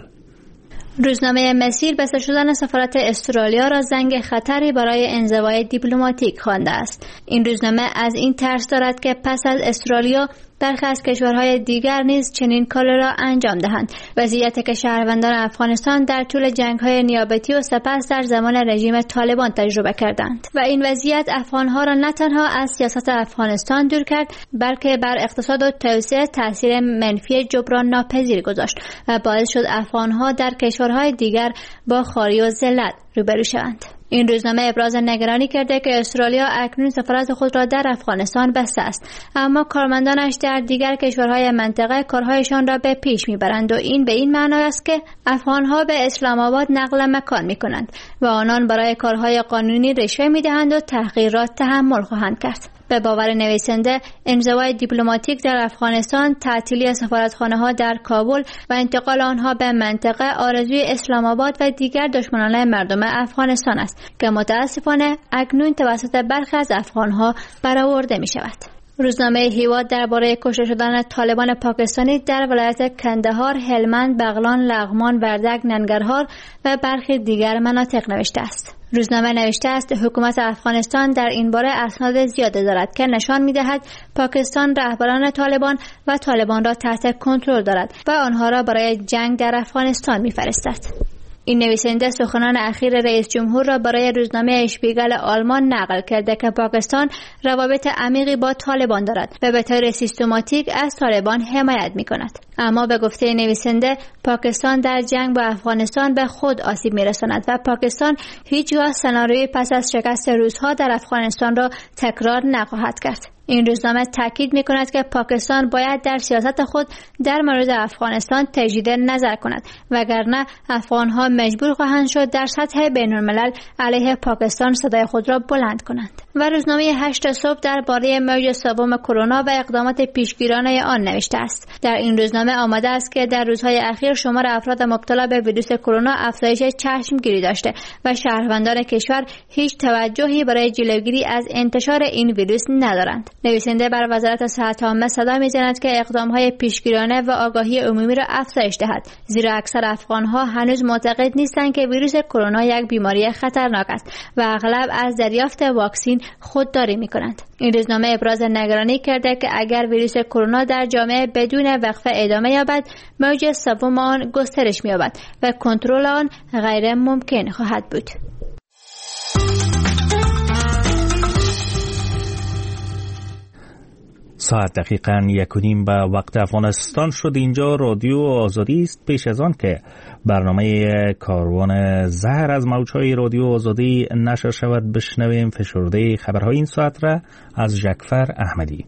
روزنامه مسیر بسته شدن سفارت استرالیا را زنگ خطری برای انزوای دیپلماتیک خوانده است. این روزنامه از این ترس دارد که پس از استرالیا برخی از کشورهای دیگر نیز چنین کاری را انجام دهند. وضعیتی که شهروندان افغانستان در طول جنگ‌های نیابتی و سپس در زمان رژیم طالبان تجربه کردند و این وضعیت افغان‌ها را نه تنها از سیاست افغانستان دور کرد، بلکه بر اقتصاد و توسعه تاثیر منفی جبران ناپذیر گذاشت و باعث شد افغان‌ها در کشورهای دیگر با خواری و ذلت روبرو شوند. این روزنامه ابراز نگرانی کرده که استرالیا اکنون سفارت خود را در افغانستان بسته است، اما کارمندانش در دیگر کشورهای منطقه کارهایشان را به پیش میبرند و این به این معنی است که افغانها به اسلام آباد نقل مکان میکنند و آنان برای کارهای قانونی رشوه میدهند و تحقیرات تحمل خواهند کرد. به باور نویسنده، انزوای دیپلماتیک در افغانستان، تعطیلی سفارتخانه ها در کابل و انتقال آنها به منطقه آرزوی اسلام آباد و دیگر دشمنان مردم افغانستان است که متاسفانه اکنون توسط برخی از افغانها برآورده می شود. روزنامه هیواد درباره کشته شدن طالبان پاکستانی در ولایت کندهار، هلمند، بغلان، لغمان، وردک، ننگرهار و برخی دیگر مناطق نوشته است. روزنامه نوشته است حکومت افغانستان در این باره اسناد زیاده دارد که نشان می‌دهد پاکستان رهبران طالبان و طالبان را تحت کنترل دارد و آنها را برای جنگ در افغانستان می‌فرستد. این نویسنده سخنان اخیر رئیس جمهور را برای روزنامه اشپیگل آلمان نقل کرده که پاکستان روابط عمیقی با طالبان دارد و به طور سیستماتیک از طالبان حمایت می‌کند. اما به گفته نویسنده پاکستان در جنگ با افغانستان به خود آسیب می‌رساند و پاکستان هیچگاه سناریوی پس از شکست روس‌ها در افغانستان را تکرار نخواهد کرد. این روزنامه تاکید می‌کند که پاکستان باید در سیاست خود در مورد افغانستان تجدید نظر کند وگرنه افغان‌ها مجبور خواهند شد در سطح بین‌الملل علیه پاکستان صدای خود را بلند کنند. و روزنامه هشت صبح درباره موج سوم کرونا و اقدامات پیشگیرانه آن نوشته است. در این روزنامه روزنامه آمده است که در روزهای اخیر شمار افراد مبتلا به ویروس کرونا افزایش چشمگیری داشته و شهروندان کشور هیچ توجهی برای جلوگیری از انتشار این ویروس ندارند. نویسنده بر وزارت صحت عامه صدا می‌زند که اقدام‌های پیشگیرانه و آگاهی عمومی را افزایش دهد، زیرا اکثر افغان‌ها هنوز معتقد نیستند که ویروس کرونا یک بیماری خطرناک است و اغلب از دریافت واکسن خودداری می‌کنند. این روزنامه ابراز نگرانی کرده که اگر ویروس کرونا در جامعه بدون وقفه ادامه یابد، موج سوم آن گسترش می‌یابد و کنترل آن غیر ممکن خواهد بود. ساعت دقیقاً یک و نیم به وقت افغانستان شد. اینجا رادیو آزادی است. پیش از آن که برنامه کاروان زهر از موجهای رادیو آزادی نشر شود، بشنویم فشرده خبرهای این ساعت را از جعفر احمدی.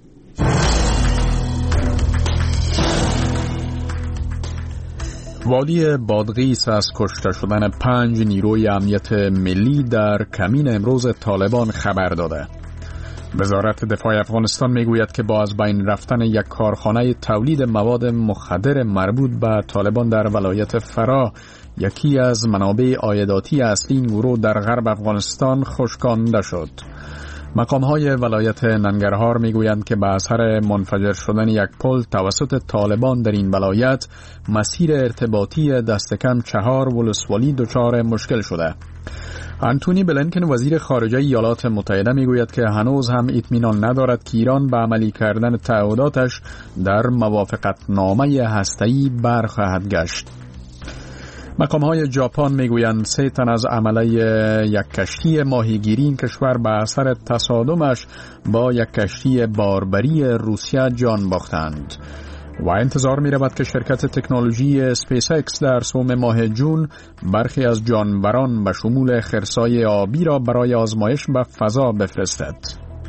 وادی بادغیس از کشته شدن پنج نیروی امنیت ملی در کمین امروز طالبان خبر داده. وزارت دفاع افغانستان میگوید که با از بین رفتن یک کارخانه تولید مواد مخدر مربوط به طالبان در ولایت فرا، یکی از منابع عایداتی اصلی این گروه در غرب افغانستان خشکانده شد. مقام‌های ولایت ننگرهار میگویند که به اثر منفجر شدن یک پل توسط طالبان در این ولایت، مسیر ارتباطی دست کم چهار ولسوالی دچار مشکل شده. انتونی بلینکن وزیر خارجه ایالات متحده میگوید که هنوز هم اطمینان ندارد که ایران به عملی کردن تعهداتش در موافقتنامه هسته‌ای برخواهد گشت. مقام‌های ژاپن میگویند سه تن از عمله یک کشتی ماهیگیری این کشور به اثر تصادمش با یک کشتی باربری روسیه جان باختند. و انتظار می رود که شرکت تکنولوژی اسپیس اکس در سوم ماه جون برخی از جانوران به شمول خرسای آبی را برای آزمایش به فضا بفرستد.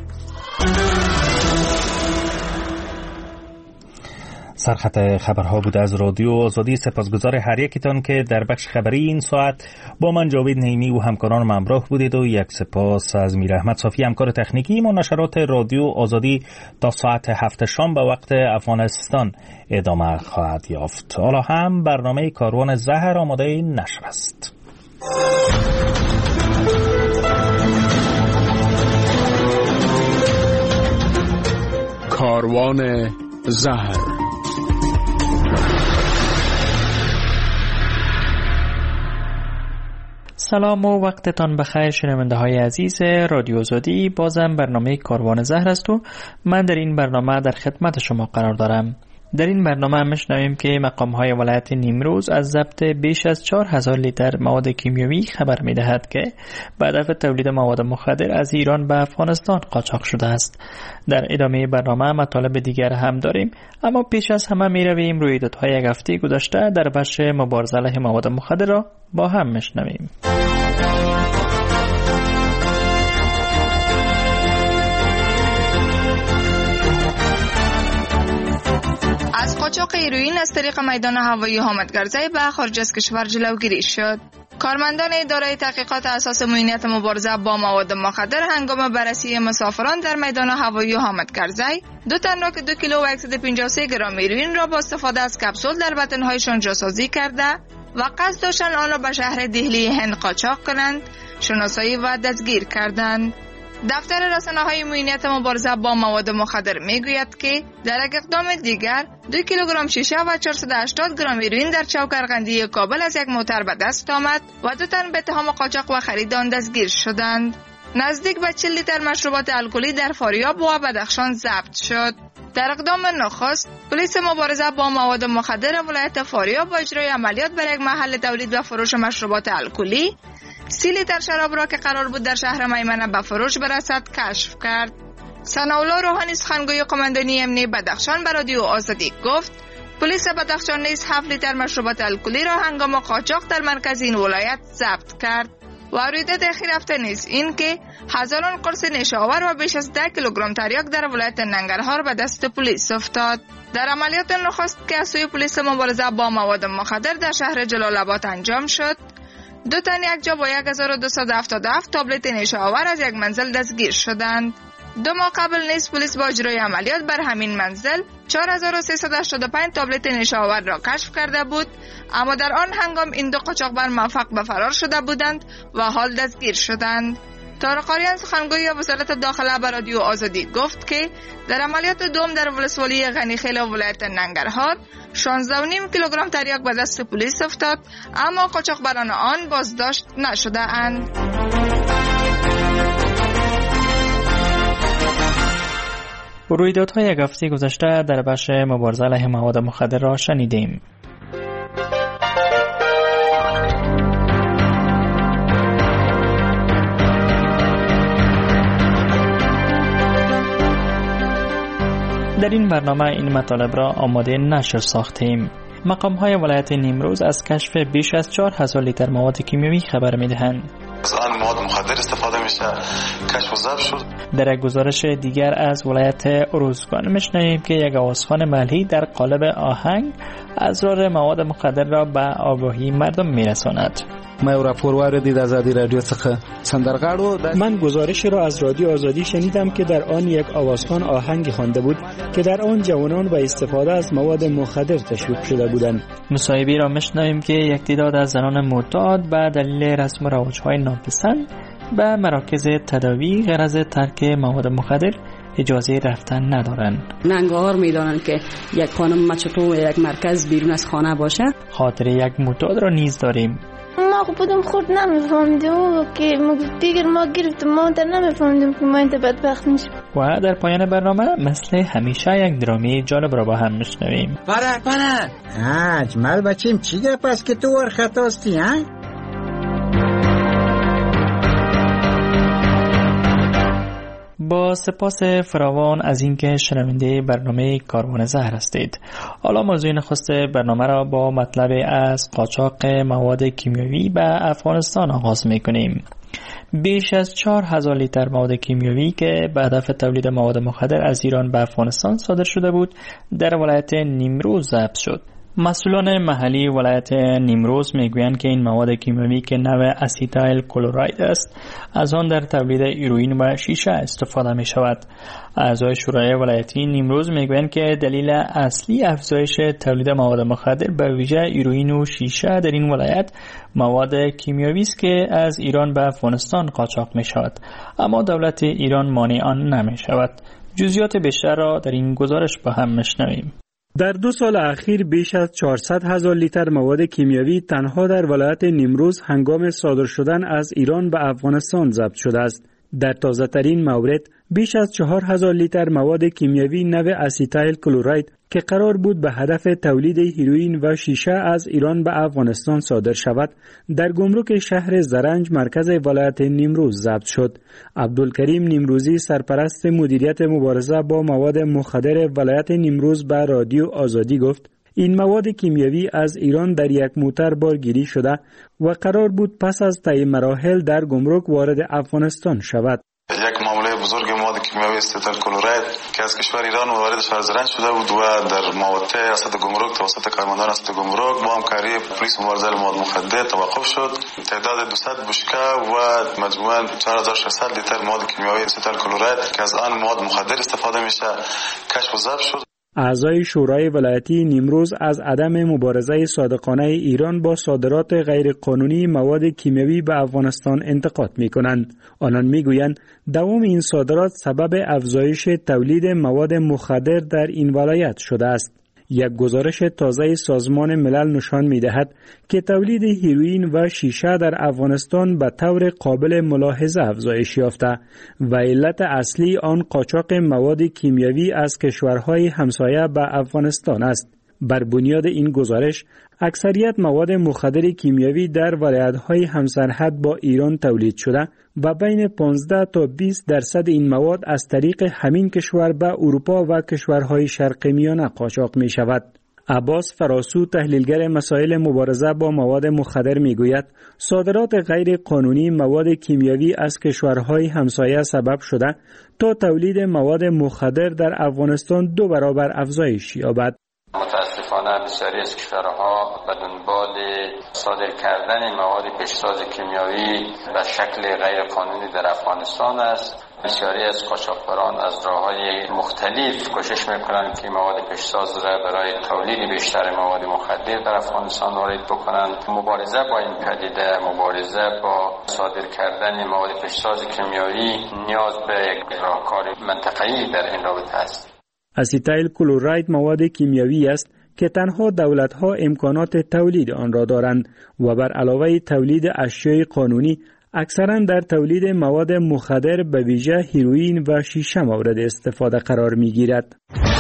سرخط خبرها بود از رادیو آزادی. سپاسگزار هر یکیتان که در بخش خبری این ساعت با من جاوید نعیمی و همکارانم همراه بودید و یک سپاس از میر احمد صافی همکار تکنیکی. ما نشرات رادیو آزادی تا ساعت هفت شام به وقت افغانستان ادامه خواهد یافت. حالا هم برنامه کاروان زهر آماده نشر است. کاروان زهر. سلام و وقتتان بخیر شنونده های عزیز رادیو آزادی. بازم برنامه کاروان زهر است و من در این برنامه در خدمت شما قرار دارم. در این برنامه میشنویم که مقام های ولایت نیمروز از ضبط بیش از چهار هزار لیتر مواد کیمیایی خبر میدهد که به هدف تولید مواد مخدر از ایران به افغانستان قاچاق شده است. در ادامه برنامه مطالب دیگر هم داریم، اما پیش از همه میرویم رویدادهای یک هفته گذشته در بخش مبارزه علیه مواد مخدر را با هم میشنویم. از قاچاق هیروئین از طریق میدان هوایی حامدگرزی به خارج از کشور جلوگیری شد. کارمندان اداره تحقیقات اساس معاینات مبارزه با مواد مخدر هنگام بررسی مسافران در میدان هوایی حامدگرزی دو تن را که دو کیلو و صد و پنجاه و سه گرم هیروئین را با استفاده از کپسول در بدنهایشان جاسازی کرده و قصد داشتند آن را به شهر دهلی هند قاچاق کنند، شناسایی و دستگیر کردند. دفتر رسانه‌های معاینات مبارزه با مواد مخدر میگوید که در یک اقدام دیگر دو کیلوگرم شیشه و چهارصد و هشتاد گرم هیروئین در چوکرغندی کابل از یک موتر به دست آمد و دو تن به اتهام قاچاق و خرید آن دستگیر شدند. نزدیک به چهل لیتر مشروبات الکلی در فاریاب و بدخشان ضبط شد. در اقدام نخست پلیس مبارزه با مواد مخدر ولایت فاریاب با اجرای عملیات بر یک محل تولید و فروش مشروبات الکلی سی لیتر شراب را که قرار بود در شهر میمنه به فروش برسد کشف کرد. ثناءالله روحانی سخنگوی قماندانی امنیتی بدخشان به رادیو آزادی گفت پلیس بدخشان نیز هفت لیتر مشروبات الکلی را هنگام قاچاق در مرکز این ولایت ضبط کرد. و رویداد اخیر هفته نیز این که هزاران قرص نشاور و بیش از ده کیلوگرم تریاک در ولایت ننگرهار به دست پلیس افتاد. در عملیات نخست که از سوی پلیس مبارزه با مواد مخدر در شهر جلال آباد انجام شد، دو تن یک جا با یک هزار و دویست و هفتاد و هفت تابلت نشاور از یک منزل دستگیر شدند. دو ماه قبل نیز پلیس با اجرای عملیات بر همین منزل چهار هزار و سیصد و هشتاد و پنج تابلت نشاور را کشف کرده بود، اما در آن هنگام این دو قاچاقبر موفق به فرار شده بودند و حال دستگیر شدند. طارق آریان سخنگوی وزارت داخله به رادیو آزادی گفت که در عملیات دوم در ولسوالی غنیخیل و ولایت ننگرهار شانزده و نیم کیلوگرم تریاک به دست پلیس افتاد، اما قاچاقبران آن بازداشت نشده اند. رویدادهای یک هفته گذشته در بخش مبارزه علیه مواد مخدر را شنیدیم. در این برنامه این مطالب را آماده نشر ساختیم. مقام‌های ولایت نیمروز از کشف بیش از چهار هزار لیتر مواد کیمیایی خبر می‌دهند. از آن مواد مخدر استفاده میشه، کشف و ضبط شد. در یک گزارش دیگر از ولایت اروزگان میشنویم که یک آوازخوان محلی در قالب آهنگ اسرار مواد مخدر را به آگاهی مردم میرساند. ما راپور واردید از رادیو څخه سندرغاړو. من گزارش را از رادیو آزادی شنیدم که در آن یک آوازخوان آهنگی خوانده بود که در آن جوانان به استفاده از مواد مخدر تشویق شده بودند. مصاحبه را میشنویم که یک تعداد از زنان معتاد به دلیل رسم و رواج‌های ناپسند به مراکز تداوی غرض ترک مواد مخدر اجازه رفتن ندارند. ننگاهار میدانند که یک خانم مچتو یک مرکز بیرون از خانه باشه. خاطر یک معتاد را نیز داریم. ما خودم خود نمیفهمیدیم که دیگر ما گرفتیم، ما در نمیفهمیدیم که ما اینت بدبخت میشیم. و در پایان برنامه مثل همیشه یک درامی جالب را با هم میشنویم. فرح فرح اجمل بچیم چی گپ است که تو ور خطاستی ها؟ با سپاس فراوان از اینکه شنونده برنامه کاروان زهر هستید. حالا موضوع نخست برنامه را با مطلب از قاچاق مواد کیمیایی به افغانستان آغاز می‌کنیم. بیش از چهار هزار لیتر مواد کیمیایی که به هدف تولید مواد مخدر از ایران به افغانستان صادر شده بود در ولایت نیمروز ضبط شد. مسئولان محلی ولایت نیمروز میگویند که این مواد کیمیایی که نوع اسیتایل کلوراید است از آن در تولید هیروئین و شیشه استفاده می شود. اعضای شورای ولایتی نیمروز میگویند که دلیل اصلی افزایش تولید مواد مخدر به ویژه هیروئین و شیشه در این ولایت مواد کیمیایی است که از ایران به افغانستان قاچاق می شود، اما دولت ایران مانع آن نمی شود. جزئیات بیشتر را در این گزارش با هم میشنویم. در دو سال اخیر بیش از چهارصد هزار لیتر مواد کیمیایی تنها در ولایت نیمروز هنگام صادر شدن از ایران به افغانستان ضبط شده است. در تازه ترین مورد بیش از چهار هزار لیتر مواد کیمیایی نوع اسیتایل کلوراید که قرار بود به هدف تولید هیروئین و شیشه از ایران به افغانستان صادر شود در گمرک شهر زرنج مرکز ولایت نیمروز ضبط شد. عبدالکریم نیمروزی سرپرست مدیریت مبارزه با مواد مخدر ولایت نیمروز به رادیو آزادی گفت این مواد کیمیایی از ایران در یک موتر بارگیری شده و قرار بود پس از طی مراحل در گمرک وارد افغانستان شود. یک معامله بزرگ مواد کیمیایی اسیتایل کلوراید که از کشور ایران وارد شهر زرنج شده بود و در مواقع ریاست گمرک توسط کارمندان ریاست گمرک با همکاری پلیس مبارزه مواد مخدر توقف شد. تعداد دویست بشکه و مجموعاً چهار هزار و ششصد لیتر مواد کیمیایی اسیتایل کلوراید که از آن مواد مخدر استفاده میشه کشف و ضبط شد. اعضای شورای ولایتی نیمروز از عدم مبارزه صادقانه ایران با صادرات غیرقانونی مواد کیمیایی به افغانستان انتقاد می‌کنند. آنان می‌گویند دوام این صادرات سبب افزایش تولید مواد مخدر در این ولایت شده است. یک گزارش تازه سازمان ملل نشان می‌دهد که تولید هیروئین و شیشه در افغانستان به طور قابل ملاحظه افزایش یافته و علت اصلی آن قاچاق مواد کیمیایی از کشورهای همسایه به افغانستان است. بر بنیاد این گزارش اکثریت مواد مخدر کیمیایی در ولایت‌های همسرحد با ایران تولید شده و بین پانزده تا بیست درصد این مواد از طریق همین کشور به اروپا و کشورهای شرق میانه قاچاق می شود. عباس فراسو تحلیلگر مسائل مبارزه با مواد مخدر می گوید صادرات غیر قانونی مواد کیمیایی از کشورهای همسایه سبب شده تا تولید مواد مخدر در افغانستان دو برابر افزایش یابد. متاسفانه بسیاری از کشورها به دنبال صادر کردن مواد پیشساز کیمیایی به شکل غیر قانونی در افغانستان است بسیاری از قاچاقبران از راه‌های مختلف کوشش میکنند که مواد پیشساز را برای تولید بیشتر مواد مخدر در افغانستان وارد بکنند. مبارزه با این پدیده، مبارزه با صادر کردن مواد پیشساز کیمیایی نیاز به یک راهکار منطقه‌ای در این رابطه است. اسیتایل کلوراید مواد کیمیایی است که تنها دولت‌ها امکانات تولید آن را دارند و بر علاوه تولید اشیاء قانونی اکثراً در تولید مواد مخدر به ویژه هیروئین و شیشه مورد استفاده قرار می‌گیرد.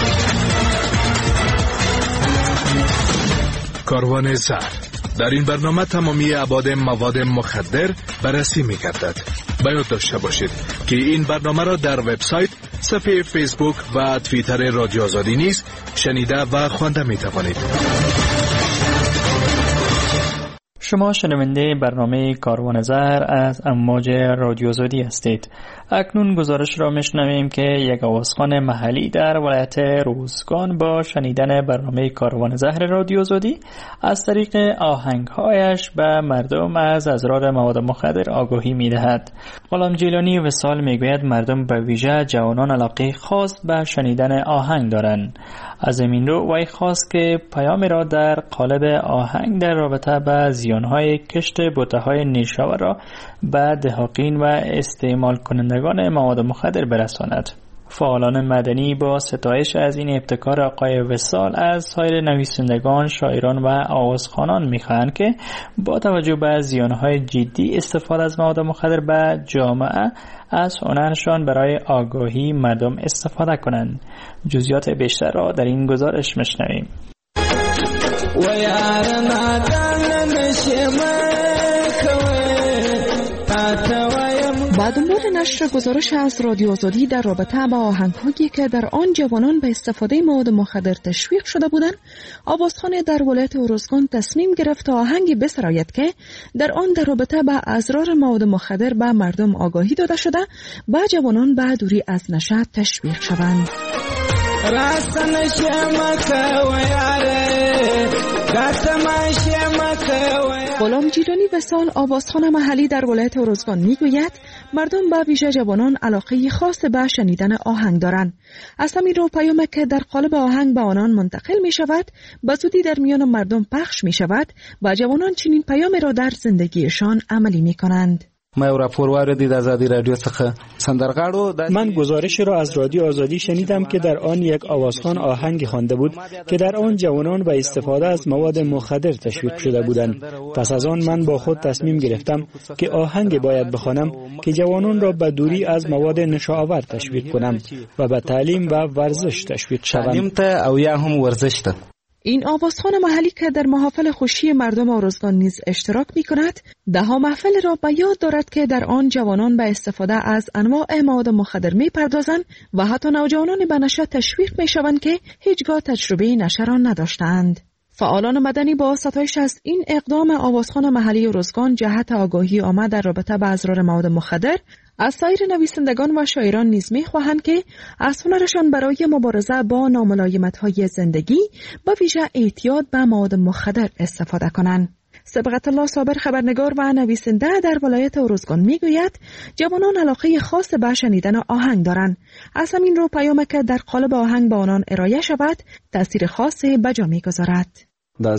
کاروان زهر در این برنامه تمامی ابعاد مواد مخدر بررسی می‌گردد. باید داشته باشید که این برنامه را در وبسایت، صفحه فیسبوک و توییتر رادیو آزادی نیز شنیده و خوانده می‌توانید. شما شنونده برنامه کاروان زهر از امواج رادیو آزادی هستید. اکنون گزارش را میشنویم که یک آوازخوان محلی در ولایت روزگان با شنیدن برنامه کاروان زهر رادیو آزادی از طریق آهنگهایش به مردم از اضرار مواد مخدر آگاهی میدهد. غلام جیلانی وصال میگوید مردم به ویژه جوانان علاقه خاص به شنیدن آهنگ دارند. از این رو وی خواست که پیامی را در قالب آهنگ در رابطه با زیانهای کشت بوته‌های نیشابور را به دهاقین و استعمال کنندگان مواد مخدر برساند. فعالان مدنی با ستایش از این ابتکار آقای وصال از سایر نویسندگان، شاعران و آوازخوانان می‌خواهند که با توجه به زیانهای جدی استفاده از مواد مخدر به جامعه از هنرشان برای آگاهی مردم استفاده کنند. جزئیات بیشتر را در این گزارش میشنویم. با دنبال نشر گزارش از رادیو آزادی در رابطه با آهنگ‌هایی که در آن جوانان به استفاده مواد مخدر تشویق شده بودند، آوازخوان در ولایت ارزگان تصمیم گرفت تا آهنگی بسراید که در آن در رابطه با اضرار مواد مخدر به مردم آگاهی داده شده و جوانان به دوری از نشه تشویق شوند. غلام جیلانی وصال آوازخوان محلی در ولایت ارزگان میگوید مردم به ویژه جوانان علاقه خاص به شنیدن آهنگ دارند. از همین رو پیامی که در قالب آهنگ به آنان منتقل می شود به زودی در میان مردم پخش می شود و جوانان چنین پیامی را در زندگیشان عملی می کنند. من گزارش را از رادیو آزادی شنیدم که در آن یک آوازخوان آهنگ خوانده بود که در آن جوانان به استفاده از مواد مخدر تشویق شده بودند. پس از آن من با خود تصمیم گرفتم که آهنگ باید بخوانم که جوانان را به دوری از مواد نشه‌آور تشویق کنم و به تعلیم و ورزش تشویق شوم. این آوازخوان محلی که در محافل خوشی مردم ارزگان نیز اشتراک می کند، ده ها محفل را به یاد دارد که در آن جوانان به استفاده از انواع مواد مخدر می پردازند و حتی نوجوانان به نشه تشویق می شوند که هیچگاه تجربه نشه را نداشتند. فعالان مدنی با ستایش از این اقدام آوازخوان محلی ارزگان جهت آگاهی آمد در رابطه با اضرار مواد مخدر از سایر نویسندگان و شاعران نیز می‌خواهند که از هنرشان برای مبارزه با ناملایمت‌های زندگی با ویژه اعتیاد به مواد مخدر استفاده کنند. سبقت الله صابر خبرنگار و نویسنده در ولایت ارزگان میگوید جوانان علاقه خاص به شنیدن آهنگ دارند. از همین رو پیامی که در قالب آهنگ به آنان ارائه شود تأثیر خاصی به جا می‌گذارد.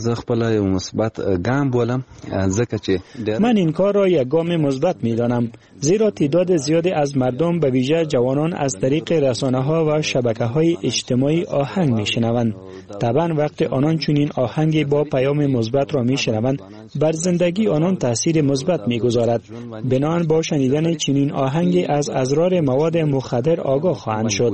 من این کار را یک گام مثبت می‌دانم، زیرا تعداد زیادی از مردم به ویژه جوانان از طریق رسانه‌ها و شبکه‌های اجتماعی آهنگ می‌شنوند. طبعا وقتی آنان چنین آهنگی با پیام مثبت را می‌شنوند بر زندگی آنان تأثیر مثبت می‌گذارد. بنابراین با شنیدن چنین آهنگی از اضرار مواد مخدر آگاه خواهند شد.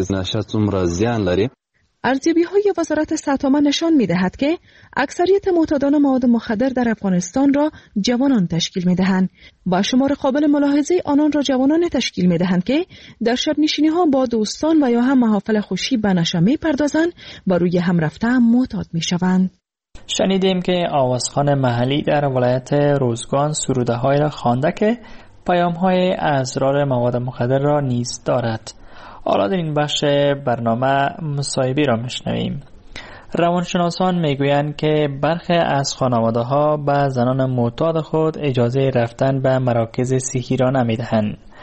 ارزیابی‌های وزارت صحت‌عامه نشان می‌دهد که اکثریت معتادان مواد مخدر در افغانستان را جوانان تشکیل می‌دهند و شمار قابل ملاحظه آنان را جوانان تشکیل می‌دهند که در شب نشینی‌ها با دوستان و یا هم محافل خوشی به نشه می‌پردازند و روی هم رفته معتاد می‌شوند. شنیدیم که آوازخوان محلی در ولایت روزگان سروده‌های را خوانده که پیام‌های اضرار مواد مخدر را نیز دارد. حالا در این بخش برنامه مصاحبه را میشنویم. روانشناسان میگویند که برخی از خانواده‌ها به زنان معتاد خود اجازه رفتن به مراکز صحی را نمیدهند.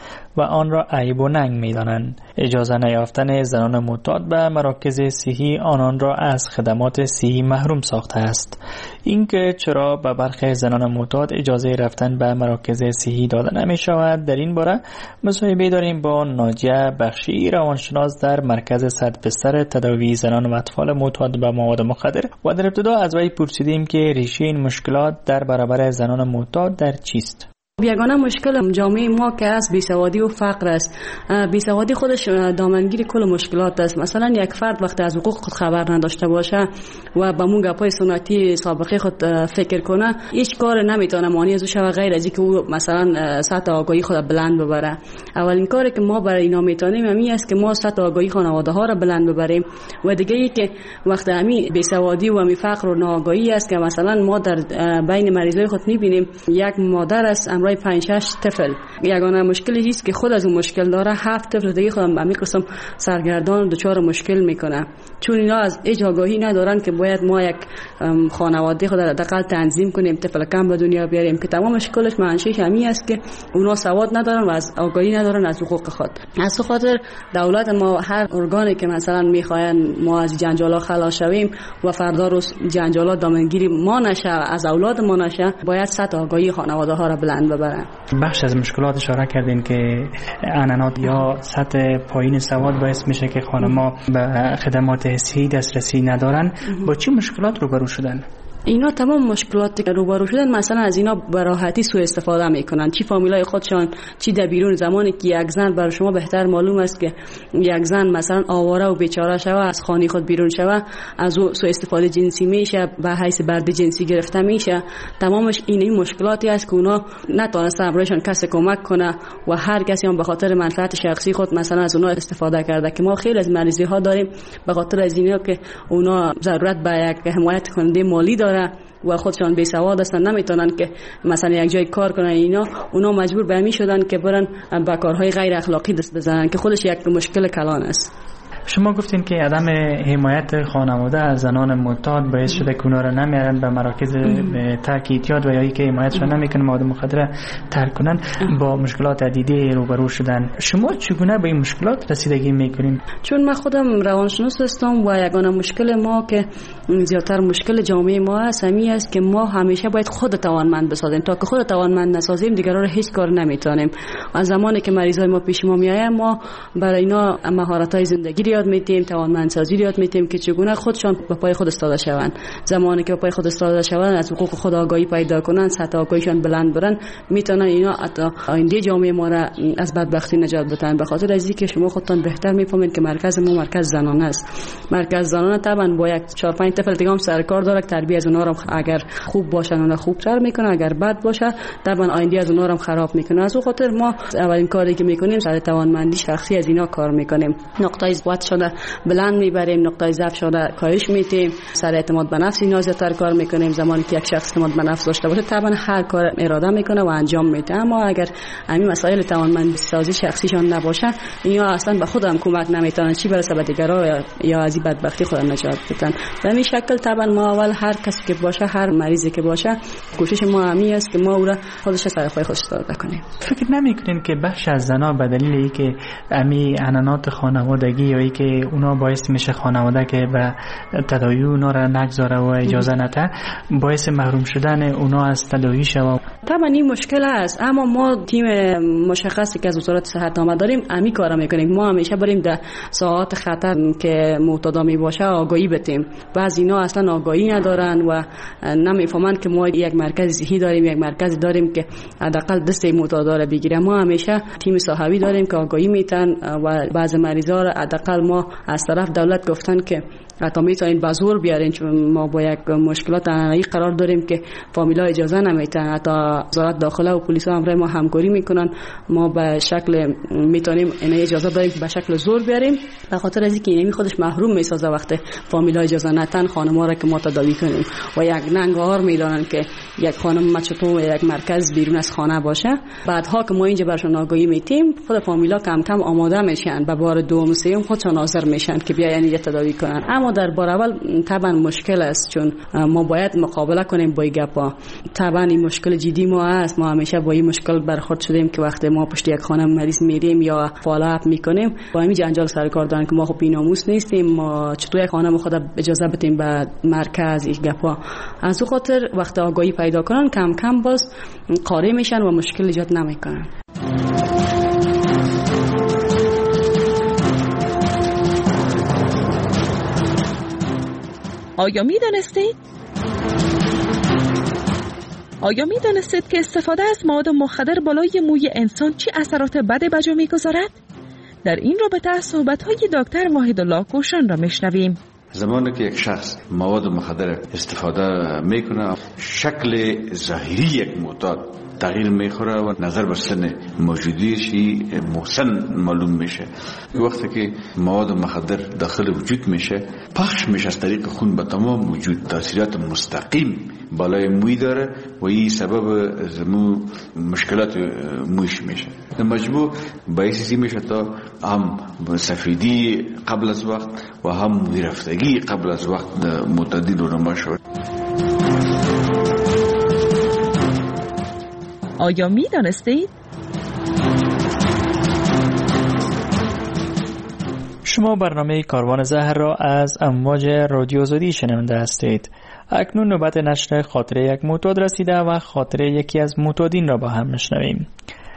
و آن را عیب و ننگ می‌دانند. اجازه نیافتن زنان معتاد به مراکز صحی آنان را از خدمات صحی محروم ساخته است. اینکه چرا به برخی زنان معتاد اجازه رفتن به مراکز صحی داده نمی‌شود، در این باره مصاحبه داریم با ناجیه بخشی، روانشناس در مرکز صد بستر تداوی زنان و اطفال معتاد به مواد مخدر، و در ابتدا از وی پرسیدیم که ریشه این مشکلات در برابر زنان معتاد در چیست. یگانه مشکل جامعه ما که از بیسوادی و فقر است. بیسوادی خودش دامنگیر کل مشکلات است. مثلا یک فرد وقتی از حقوق خود خبر نداشته باشه و به مون گپای سنتی سابقه خود فکر کنه، هیچ کار نمیتونه مانع از او غیر از اینکه او مثلا سطح آگاهی خود بلند ببره. اولین کاری که ما برای اینا میتونیم همین است که ما سطح آگاهی خانواده ها را بلند ببریم. و دیگه ای که وقتی همین بیسوادی و همین فقر و ناآگاهی است که مثلا ما در بین مریضای خود میبینیم، یک مادر است امرای پنج شش طفل، یگانه مشکلی است که خود از اون مشکل داره، هفت طفل دیگه خودم به میکرسم سرگردان دچار مشکل میکنه، چون اینا از هیچ آگاهی ندارن که باید ما یک خانواده خود حداقل تنظیم کنیم، طفل کم به دنیا بیاریم، که تمام مشکلش منشأش همین است که اونا سواد ندارن و از آگاهی ندارن از حقوق خود. از خاطر دولت ما هر ارگانی که مثلا میخواین ما از جنجالا خلاص شویم و فردا روز جنجالا دامنگیری ما نشه، از اولاد ما نشه، باید سطح آگاهی خانواده ها را بلند ببرن. بخش از مشکلات اشاره کردین که عنعنات یا سطح پایین سواد باعث میشه که خانم‌ها به خدمات صحی دسترسی ندارن. با چه مشکلات روبرو شدن؟ اینا تمام مشکلاتی که روبرو شدن، مثلا از اینا به راحتی سوء استفاده میکنن، چی فامیلای خودشان چی در بیرون. زمانی که یک زن، برای شما بهتر معلوم است که یک زن مثلا آواره و بیچاره شوه، از خانه خود بیرون شوه، از او سوء استفاده جنسی میشه، به حیث برده جنسی گرفته میشه. تمامش این این مشکلاتی است که اونا نتونستن برایشان کسی کمک کنه و هر کسی هم به خاطر منفعت شخصی خود مثلا از اونا استفاده کرده. که ما خیلی از مریضی ها داریم به خاطر از اینا که اونا ضرورت به یک حمایت کننده مالی داره و خودشان بی سواد هستن، نمیتونن که مثلا یک جای کار کنن. اینا اونا مجبور به می شدن که برن به کارهای غیر اخلاقی دست بزنن که خودش یک مشکل کلان است. شما گفتین که عدم حمایت خانواده از زنان معتاد باعث شده که اونا را نمیارن به مراکز ترک اعتیاد و یا اینکه حمایتشون نمیکنه مواد مخدر ترک کنن. با مشکلات عدیده روبرو شدن. شما چگونه به این مشکلات رسیدگی میکنین؟ چون من خودم روانشناس هستم و یگانه مشکل ما که زیادتر مشکل جامعه ما است همین است که ما همیشه باید خود توانمند بسازیم. تا که خود توانمند نسازیم دیگران را هیچ کار نمیتونیم. از زمانی که مریضای ما پیش ما میآیند ما برای اینا مهارت‌های زندگی یاد میدیم، توانمندسازی یاد میدیم که چگونه خودشان به پای خود ایستاده شوند. زمانی که به پای خود ایستاده شوند، از حقوق خود آگاهی پیدا کنند، سطح آگاهیشان بلند برن، میتونن اینا حتی آینده جامعه ما را از بدبختی نجات بدن. به خاطر از اینکه شما خودتان بهتر میفهمید که مرکز ما مرکز زنانه است. مرکز زنانه طبعا با یک چهار پنج طفل دیگه هم سرکار داره که تربیت از اونها را اگر خوب باشن اونها خوبتر میکنه، اگر بد باشه طبعا آینده از اونها را خراب میکنه. از اون خاطر ما اولین کاری که میکنیم سر توانمندی شخصی از اینا کار میکنیم. نقطه قوت شده بلند میبریم، نقطه ضعف شده کاهش میدیم، سر اعتماد به نفس اینا زیادتر کار میکنیم. زمانی که یک شخص اعتماد به نفس داشته باشه طبعا هر کار اراده میکنه و انجام میده. اما اگر همین مسائل توانمندی سازی شخصیشان نباشه، اینا اصلا به خودم کمک نمیتونن، چی برسه به دیگران یا از این بدبختی خودم نجات بدن. به همین شکل طبعا ما اول هر کسی که باشه، هر مریضی که باشه، کوشش ما همین است که ما او را خودش سر پای خودش ایستاده کنیم. فکر نمیکنین که بخش از زنا به دلیل اینکه امی عنعنات خانوادگی یا اینکه اونا باعث میشه خانواده که به تداوی اونا را نگذاره و اجازه نده، باعث محروم شدن اونا از تداوی شوه؟ طبعا این مشکل است، اما ما تیم مشخصی که از وزارت صحت نامه داریم امی کارا میکنیم. ما همیشه بریم در ساعات خطر که معتادا می باشه آگاهی بدیم. بعضی اینا اصلا آگاهی ندارن و نمیفهمن که ما یک مرکز صحی داریم، یک مرکز داریم که حداقل دست معتادا را بگیره. ما همیشه تیم صحوی داریم که آگاهی میتن و بعضی مریضا را حداقل ما از طرف دولت گفتن که حتی میتونین به زور بیارین، چون ما با یک مشکلات عنعنه‌ای قرار داریم که فامیلا اجازه نمیتن. حتی وزارت داخله و پلیس هم ما همکاری میکنن. ما به شکل میتونیم این اجازه داریم که به شکل زور بیاریم، به خاطر از اینکه اینمی خودش محروم میسازه وقتی فامیلا اجازه نتن خانم‌ها را که ما تداوی کنیم. و یک ننگار میدانن که یک خانم مچتو یک مرکز بیرون از خانه باشه. بعدها که ما اینجا برشون آگاهی میتیم، خود فامیلا کم کم آماده میشن، به بار دوم سوم خودشون حاضر میشن که بیاین اینجا تداوی کنن. اما در بار اول طبعا مشکل است، چون ما باید مقابله کنیم با این گپا. طبعا این مشکل جدی ما است، ما همیشه با این مشکل برخورد شدیم که وقتی ما پشت یک خانه مریض میریم یا فالوآپ میکنیم با همین جنجال سر کار دارن که ما خب بی‌ناموس نیستیم، ما چطور یک خانه خود اجازه بدیم به مرکز این گپا. از اون خاطر وقتی آگاهی پیدا کنن کم کم باز قانع میشن و مشکل ایجاد نمیکنن. آیا می دانستید؟ آیا می دانستید که استفاده از مواد مخدر بالای موی انسان چه اثرات بد به جا می گذارد؟ در این رابطه صحبت‌های دکتر واحدالله کوشان را میشنویم. زمانی که یک شخص مواد مخدر استفاده میکنه، شکل ظاهری یک معتاد تغییر میخوره و نظر به سن موجودیش محسن معلوم میشه. وقتی که مواد مخدر داخل وجود میشه، پخش میشه از طریق خون به تمام وجود، تاثیرات مستقیم بالای موی داره و این سبب زمو مشکلات مویش میشه. مجموع باعثی میشه تا هم سفیدی قبل از وقت و هم رفتگی قبل از وقت معتادی رونما شد. آیا می دانستید؟ شما برنامه کاروان زهر را از امواج رادیو آزادی شنونده هستید. اکنون نوبت نشر خاطره یک معتاد رسیده و خاطره یکی از معتادین را با هم میشنویم.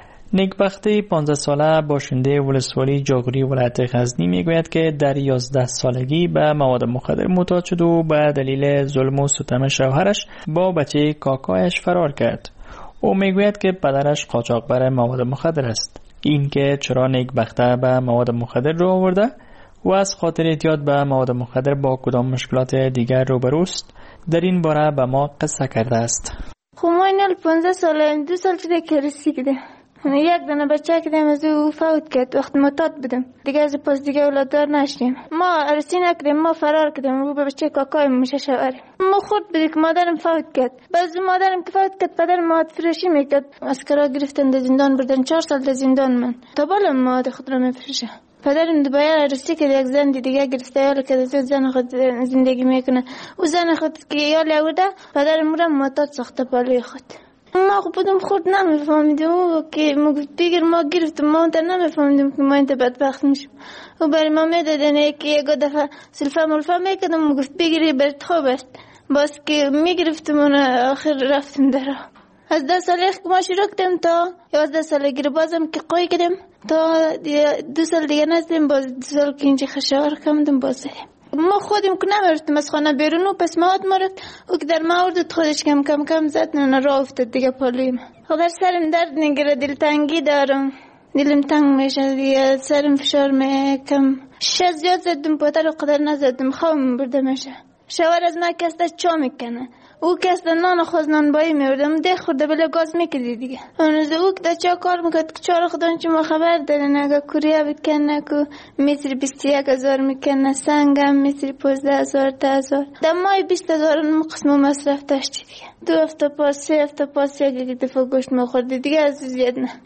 نیکبختی پانزده ساله باشنده ولسوالی جاغوری ولایت غزنی میگوید که در یازده سالگی به مواد مخدر معتاد شد و به دلیل ظلم و ستم شوهرش با بچه کاکایش فرار کرد. او میگوید که پدرش قاچاقبر مواد مخدر است. این که چرا نیکبخته به مواد مخدر رو آورده و از خاطر اعتیاد به مواد مخدر با کدام مشکلات دیگر روبروست، در این باره به ما قصه کرده است. خب ما اینال پانزده ساله، دو سال شده که رسیده. یک دانه بچه که دیم از او فوت کرد وقت معتاد بودم، دیگه از پاس دیگه اولاددار نشدیم. ما عروسی نکردیم، ما فرار کردیم و به بچه کاکای میشه شوهریم. ما خورد بودیم که مادرم فوت کرد. بعد مادرم که فوت کرد پدرم مواد فروشی میکرد، اسکرا گرفتن در زندان بردن، چهار سال در زندان من تا بالا مواد خود را میفروشه. پدرم دبی عروسی کرد، یک زن دیگه گرفته یاله که زن خود زندگی میکنه و زن خود که یاله آورده پدرم را معتاد ساخته بالای خود. ما خود بودم خود نمیفهمیدم و که ما دیگر ما گرفتم، ما تا نمیفهمیدم که ما اینتا بدبخت میشم و برای ما میدادن که یک دفعه سلفه ملفه میکردم و گفت بگیری برد خوب است، باز که میگرفتم و آخر رفتم در از ده ساله که ما شروع کردم تا یازده ساله گیر بازم که قوی کردم تا دو سال دیگه نزدیم، باز دو سال که اینجا خشاور کمدم باز زدیم. ما خودیم که نمیرفتیم از خانه بیرون و پس مواد مارد و که در مواد خودش کم کم کم زد نه راه افتاد دیگه پالویم. خودر سرم درد نگیره، دلتنگی دارم، دلم تنگ میشه دیگه، سرم فشار میکم. شش زیاد زدم پاتر و قدر نزدم، خوابم برده میشه. شوهر از من کسته چا میکنه، او کسته نان خوز نان بایی میوردم ده خورده بله گاز میکردی دیگه. اونوز او که چا کار میکرد که چهار خودان چه ما خبر داره نگه کوریا بکنه که میتری بیستی یک هزار میکنه، سنگم میتری پوزده هزار ده هزار دمای بیست هزار اون قسم مصرف داشتی دیگه. دو هفته پاس سه هفته پاس یک دفعه گوشت میخوردی دیگه، از زیاد نه.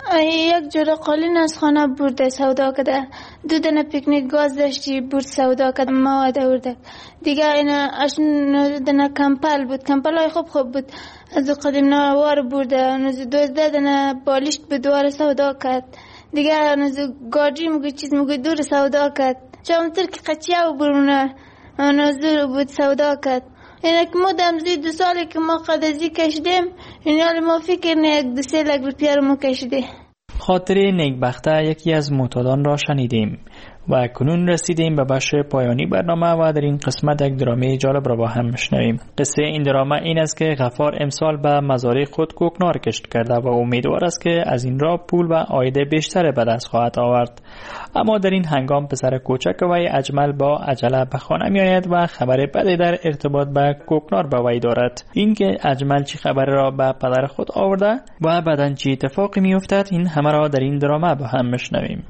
یک جوره قالین از خانه برده سودا کده، دو دنه پیکنیک گاز داشتی برد سودا کده مواد آورده دیگه. اینا اشن دنه کمپل بود، کمپل های خوب خوب بود از قدیم نوار برده. نوز دوزده دنه بالیشت بود دوار سودا کد دیگه. نوز گاجی مگو چیز مگو دور سودا کد، چامتر که قچیه و برونه نوز دور بود سودا کد. اینه که ما دمزی دو سالی که ما قدازی کشیدیم، اینه ما فکر نه یک دو سه لک روپیه رو ما کشیده. خاطره نیکبخته یکی از معتادان را شنیدیم و کنون رسیدیم به بخش پایانی برنامه و در این قسمت یک درامه جالب را با هم میشنویم. قصه این درامه این است که غفار امسال به مزارع خود کوکنار کشت کرده و امیدوار است که از این را پول و عاید بیشتر به دست خواهد آورد. اما در این هنگام پسر کوچک وی اجمل با عجله به خانه می آید و خبر بدی در ارتباط به کوکنار به وی دارد. این که اجمل چی خبر را به پدر خود آورده و بعداً چی اتفاقی می افتد، این همه را در این درامه با هم میشنویم.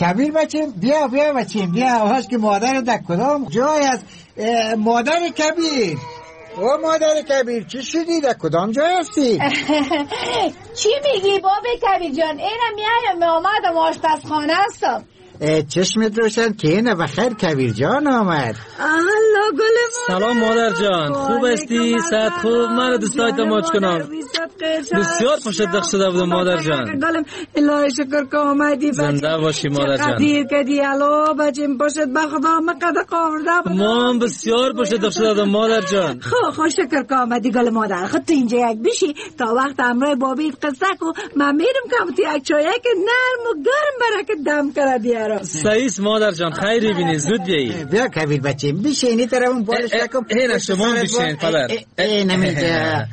کبیر بچیم بیا بیا بچیم بیا. آواز که مادر در کدام جای است؟ مادر کبیر، او مادر کبیر چی شدی؟ در کدام جای هستی؟ چی میگی بابا کبیر جان؟ اینم میایم می آمدم آشپزخانه هستم. چشمت روشن که اینه بخیر کبیر جان آمد. الله گل سلام مادر جان، خوب استی؟ صحت خوب؟ من دوستای تماچ کنم. بسیار پشت دق شده بودم مادر جان. گلم الهی شکر که آمدی. زنده باشی مادر جان. قدیر کدی الو بچیم پشت بخدا مقدر قاورده. ما هم بسیار پشت دق شده بودم مادر جان. خو خوش شکر که آمدی گل مادر. خود تو اینجا یک بشی تا وقت امرای بابی قصه کو من میرم که تو یک چایی که نرم و گرم برکت دم کرد. سعیس مادر جان، خیری بینی، زود بیایی. بیا کبیر بچه بشینی طرفون بالش نکن. این شما بشین پدر. این نمیده.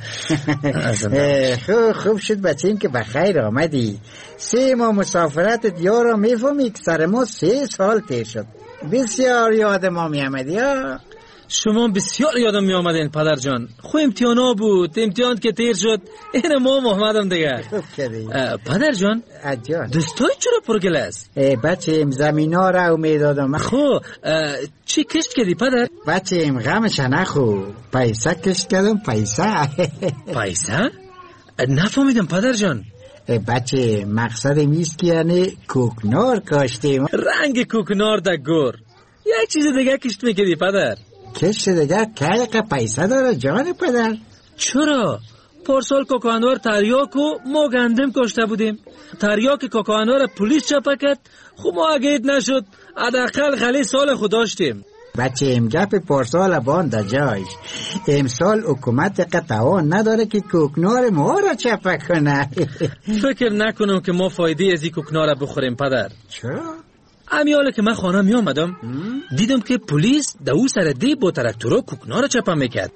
خوب خوب شد بچه این که بخیر آمدی. سه ماه مسافرت یارو میفهمی که سر ما سه سال تیر شد. بسیار یاد ما می آمدی ها. شما بسیار یادم می آمدین پدر جان. خو امتحانا بود، امتحان که تیر شد این ما محمدم دیگر. پدر جان دوستای چرا پرگل است؟ بچه زمین ها را امید دادم. خو چی کشت کردی پدر؟ بچه ام غمش نخو پیسه کشت کردم. پیسه پیسه؟ نفهمیدم پدر جان. بچه مقصد میست که یعنی کوکنار کاشتیم. رنگ کوکنار در گور. یک چیز دیگه کشت میکردی پدر؟ کشت دیگه که پیسه داره جان پدر؟ چرا؟ پارسال کوکوانوار تریاک و ما گندم کشته بودیم. تریاک کوکوانوار پلیس چپه کرد. خب ما اگه نشد حداقل خلی سال خود داشتیم. بچه ام گپ پارسال بان در جایش. امسال حکومت قطعان نداره که کوکنار ما را چپه کنه. فکر نکنم که ما فایده از این کوکنار بخوریم پدر. چرا؟ امیاله که من خانه می آمدم دیدم که پلیس دو سر دی با ترکتورا کوکنار چپه میکرد.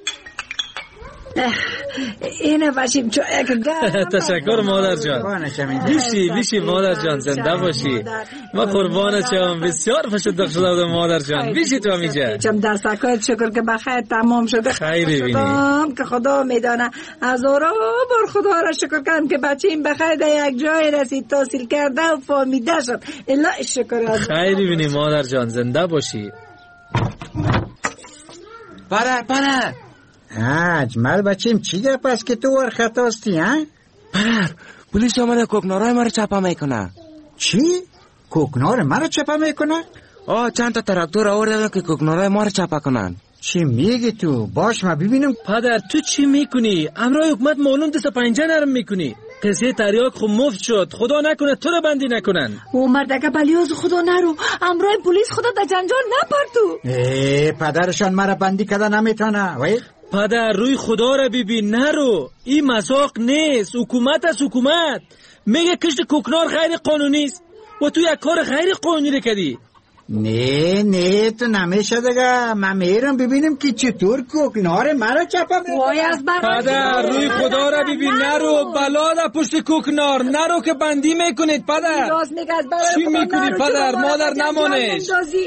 اینه باشیم چو یک گرم. تشکر مادر جان. بیشی بیشی مادر جان، زنده باشی. ما قربانت شم. بسیار پشت دق شده بودم مادر جان. بیشی تو اینجا. چم دستکات شکر که بخیر تمام شده. خیری بینی. که خدا میدانه. هزاران بار خدا را شکر کنم که بچه‌ام بخیر در یک جای رسید، تحصیل کرده و فهمیده شد. الهی شکر. خیری بینی مادر جان، زنده باشی. پدر پدر اجمل بچیم چی گپ است که تو ور خطاستی ها؟ پدر پلیس آمده کوکنارای ما رو چپه میکنه. چی؟ کوکنار ما رو چپه میکنه؟ آه چند تا تراکتور آورده که کوکنارای ما رو چپه کنن. چی میگی تو؟ باش ما ببینم. پدر تو چی میکنی؟ امرای حکومت معلوم دست پنجه نرم میکنی. قضیه تریاک خب مفت شد، خدا نکنه تو رو بندی نکنن. او مردگه بلیاز خدا نرو، امرای پلیس خدا در جنجال نپر تو. ای پدرشان مرا بندی کده نمیتونه. وای پدر روی خدا را ببین، نرو. این مذاق نیست. حکومت از حکومت میگه کشت کوکنار غیر قانونی است و تو یک کار غیر قانونی کردی. نه نه تو نمیشه دیگه. من میرم ببینم که چطور کوکنار مرا چپه میکنه. پدر روی خدا را ببین، نرو. بلا در پشت کوکنار، نرو که بندی میکنید پدر. چی میکنی پدر؟ مادر نمانش.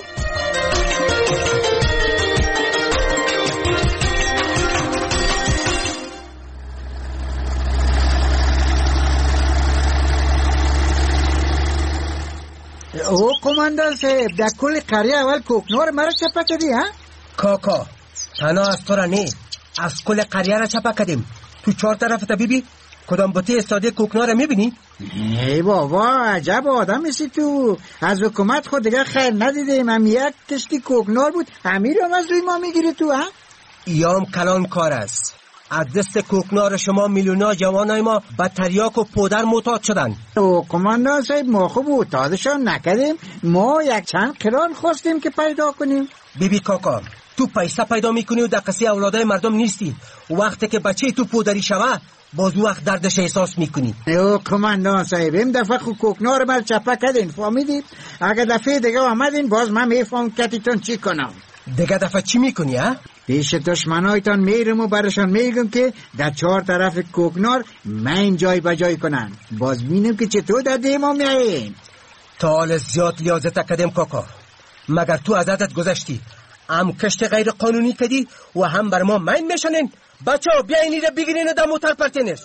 او کماندان صاحب در کل قریه اول کوکنار مرا چپه کردی ها؟ کاکا تنها از تو را نه، از کل قریه را چپه کردیم. تو چهار طرف تا بیبی کدام بطه استاده کوکنار را میبینی؟ ای بابا عجب آدم میسی تو. از حکومت خود دیگه خیر ندیدیم. هم یک کشتی کوکنار بود همین رو از روی ما میگیری تو ها؟ ایام کلان کار است. از دست کوکنار شما میلیونا جوانای ما به تریاک و پودر معتاد شدن. او کماندان صاحب ما خوب معتادشان نکردیم. ما یک چند قران خواستیم که پیدا کنیم. بی بی کاکا تو پیسه پیدا میکنی و در قصه اولادای مردم نیستی. وقتی که بچه تو پودری شوه باز وقت دردش احساس میکنی. او کماندان صاحب این دفعه خو کوکنار مر چپه کردین فهمیدید؟ اگه دفعه دیگه آمدین باز من میفهم کتیتون چی کنم. دیگه دفعه چی میکنی ها؟ پیش دشمنایتان میرم و برشان میگم که در چهار طرف کوکنار من جای بجای کنن. باز بینم که چطور در دیما میایین. تا حال زیاد لیازت کردیم کاکا. مگر تو از عدد گذشتی هم کشت غیر قانونی کردی و هم بر ما مین میشنین. بچه ها بیاینی را بگیرین و در موتر پرتینش.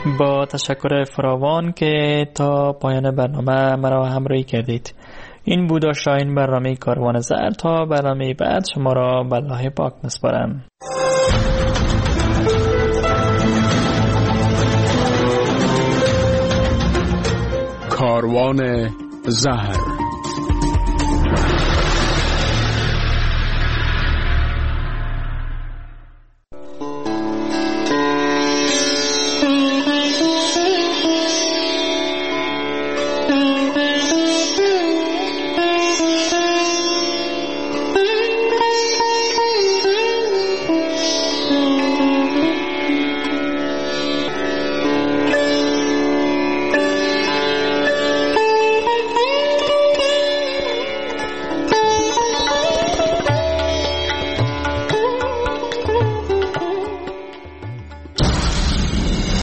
با تشکر فراوان که تا پایان برنامه مرا همراهی کردید. این بود آشاین برنامه کاروان زر. تا برنامه بعد شما را به الله پاک میسپارم. کاروان زهر.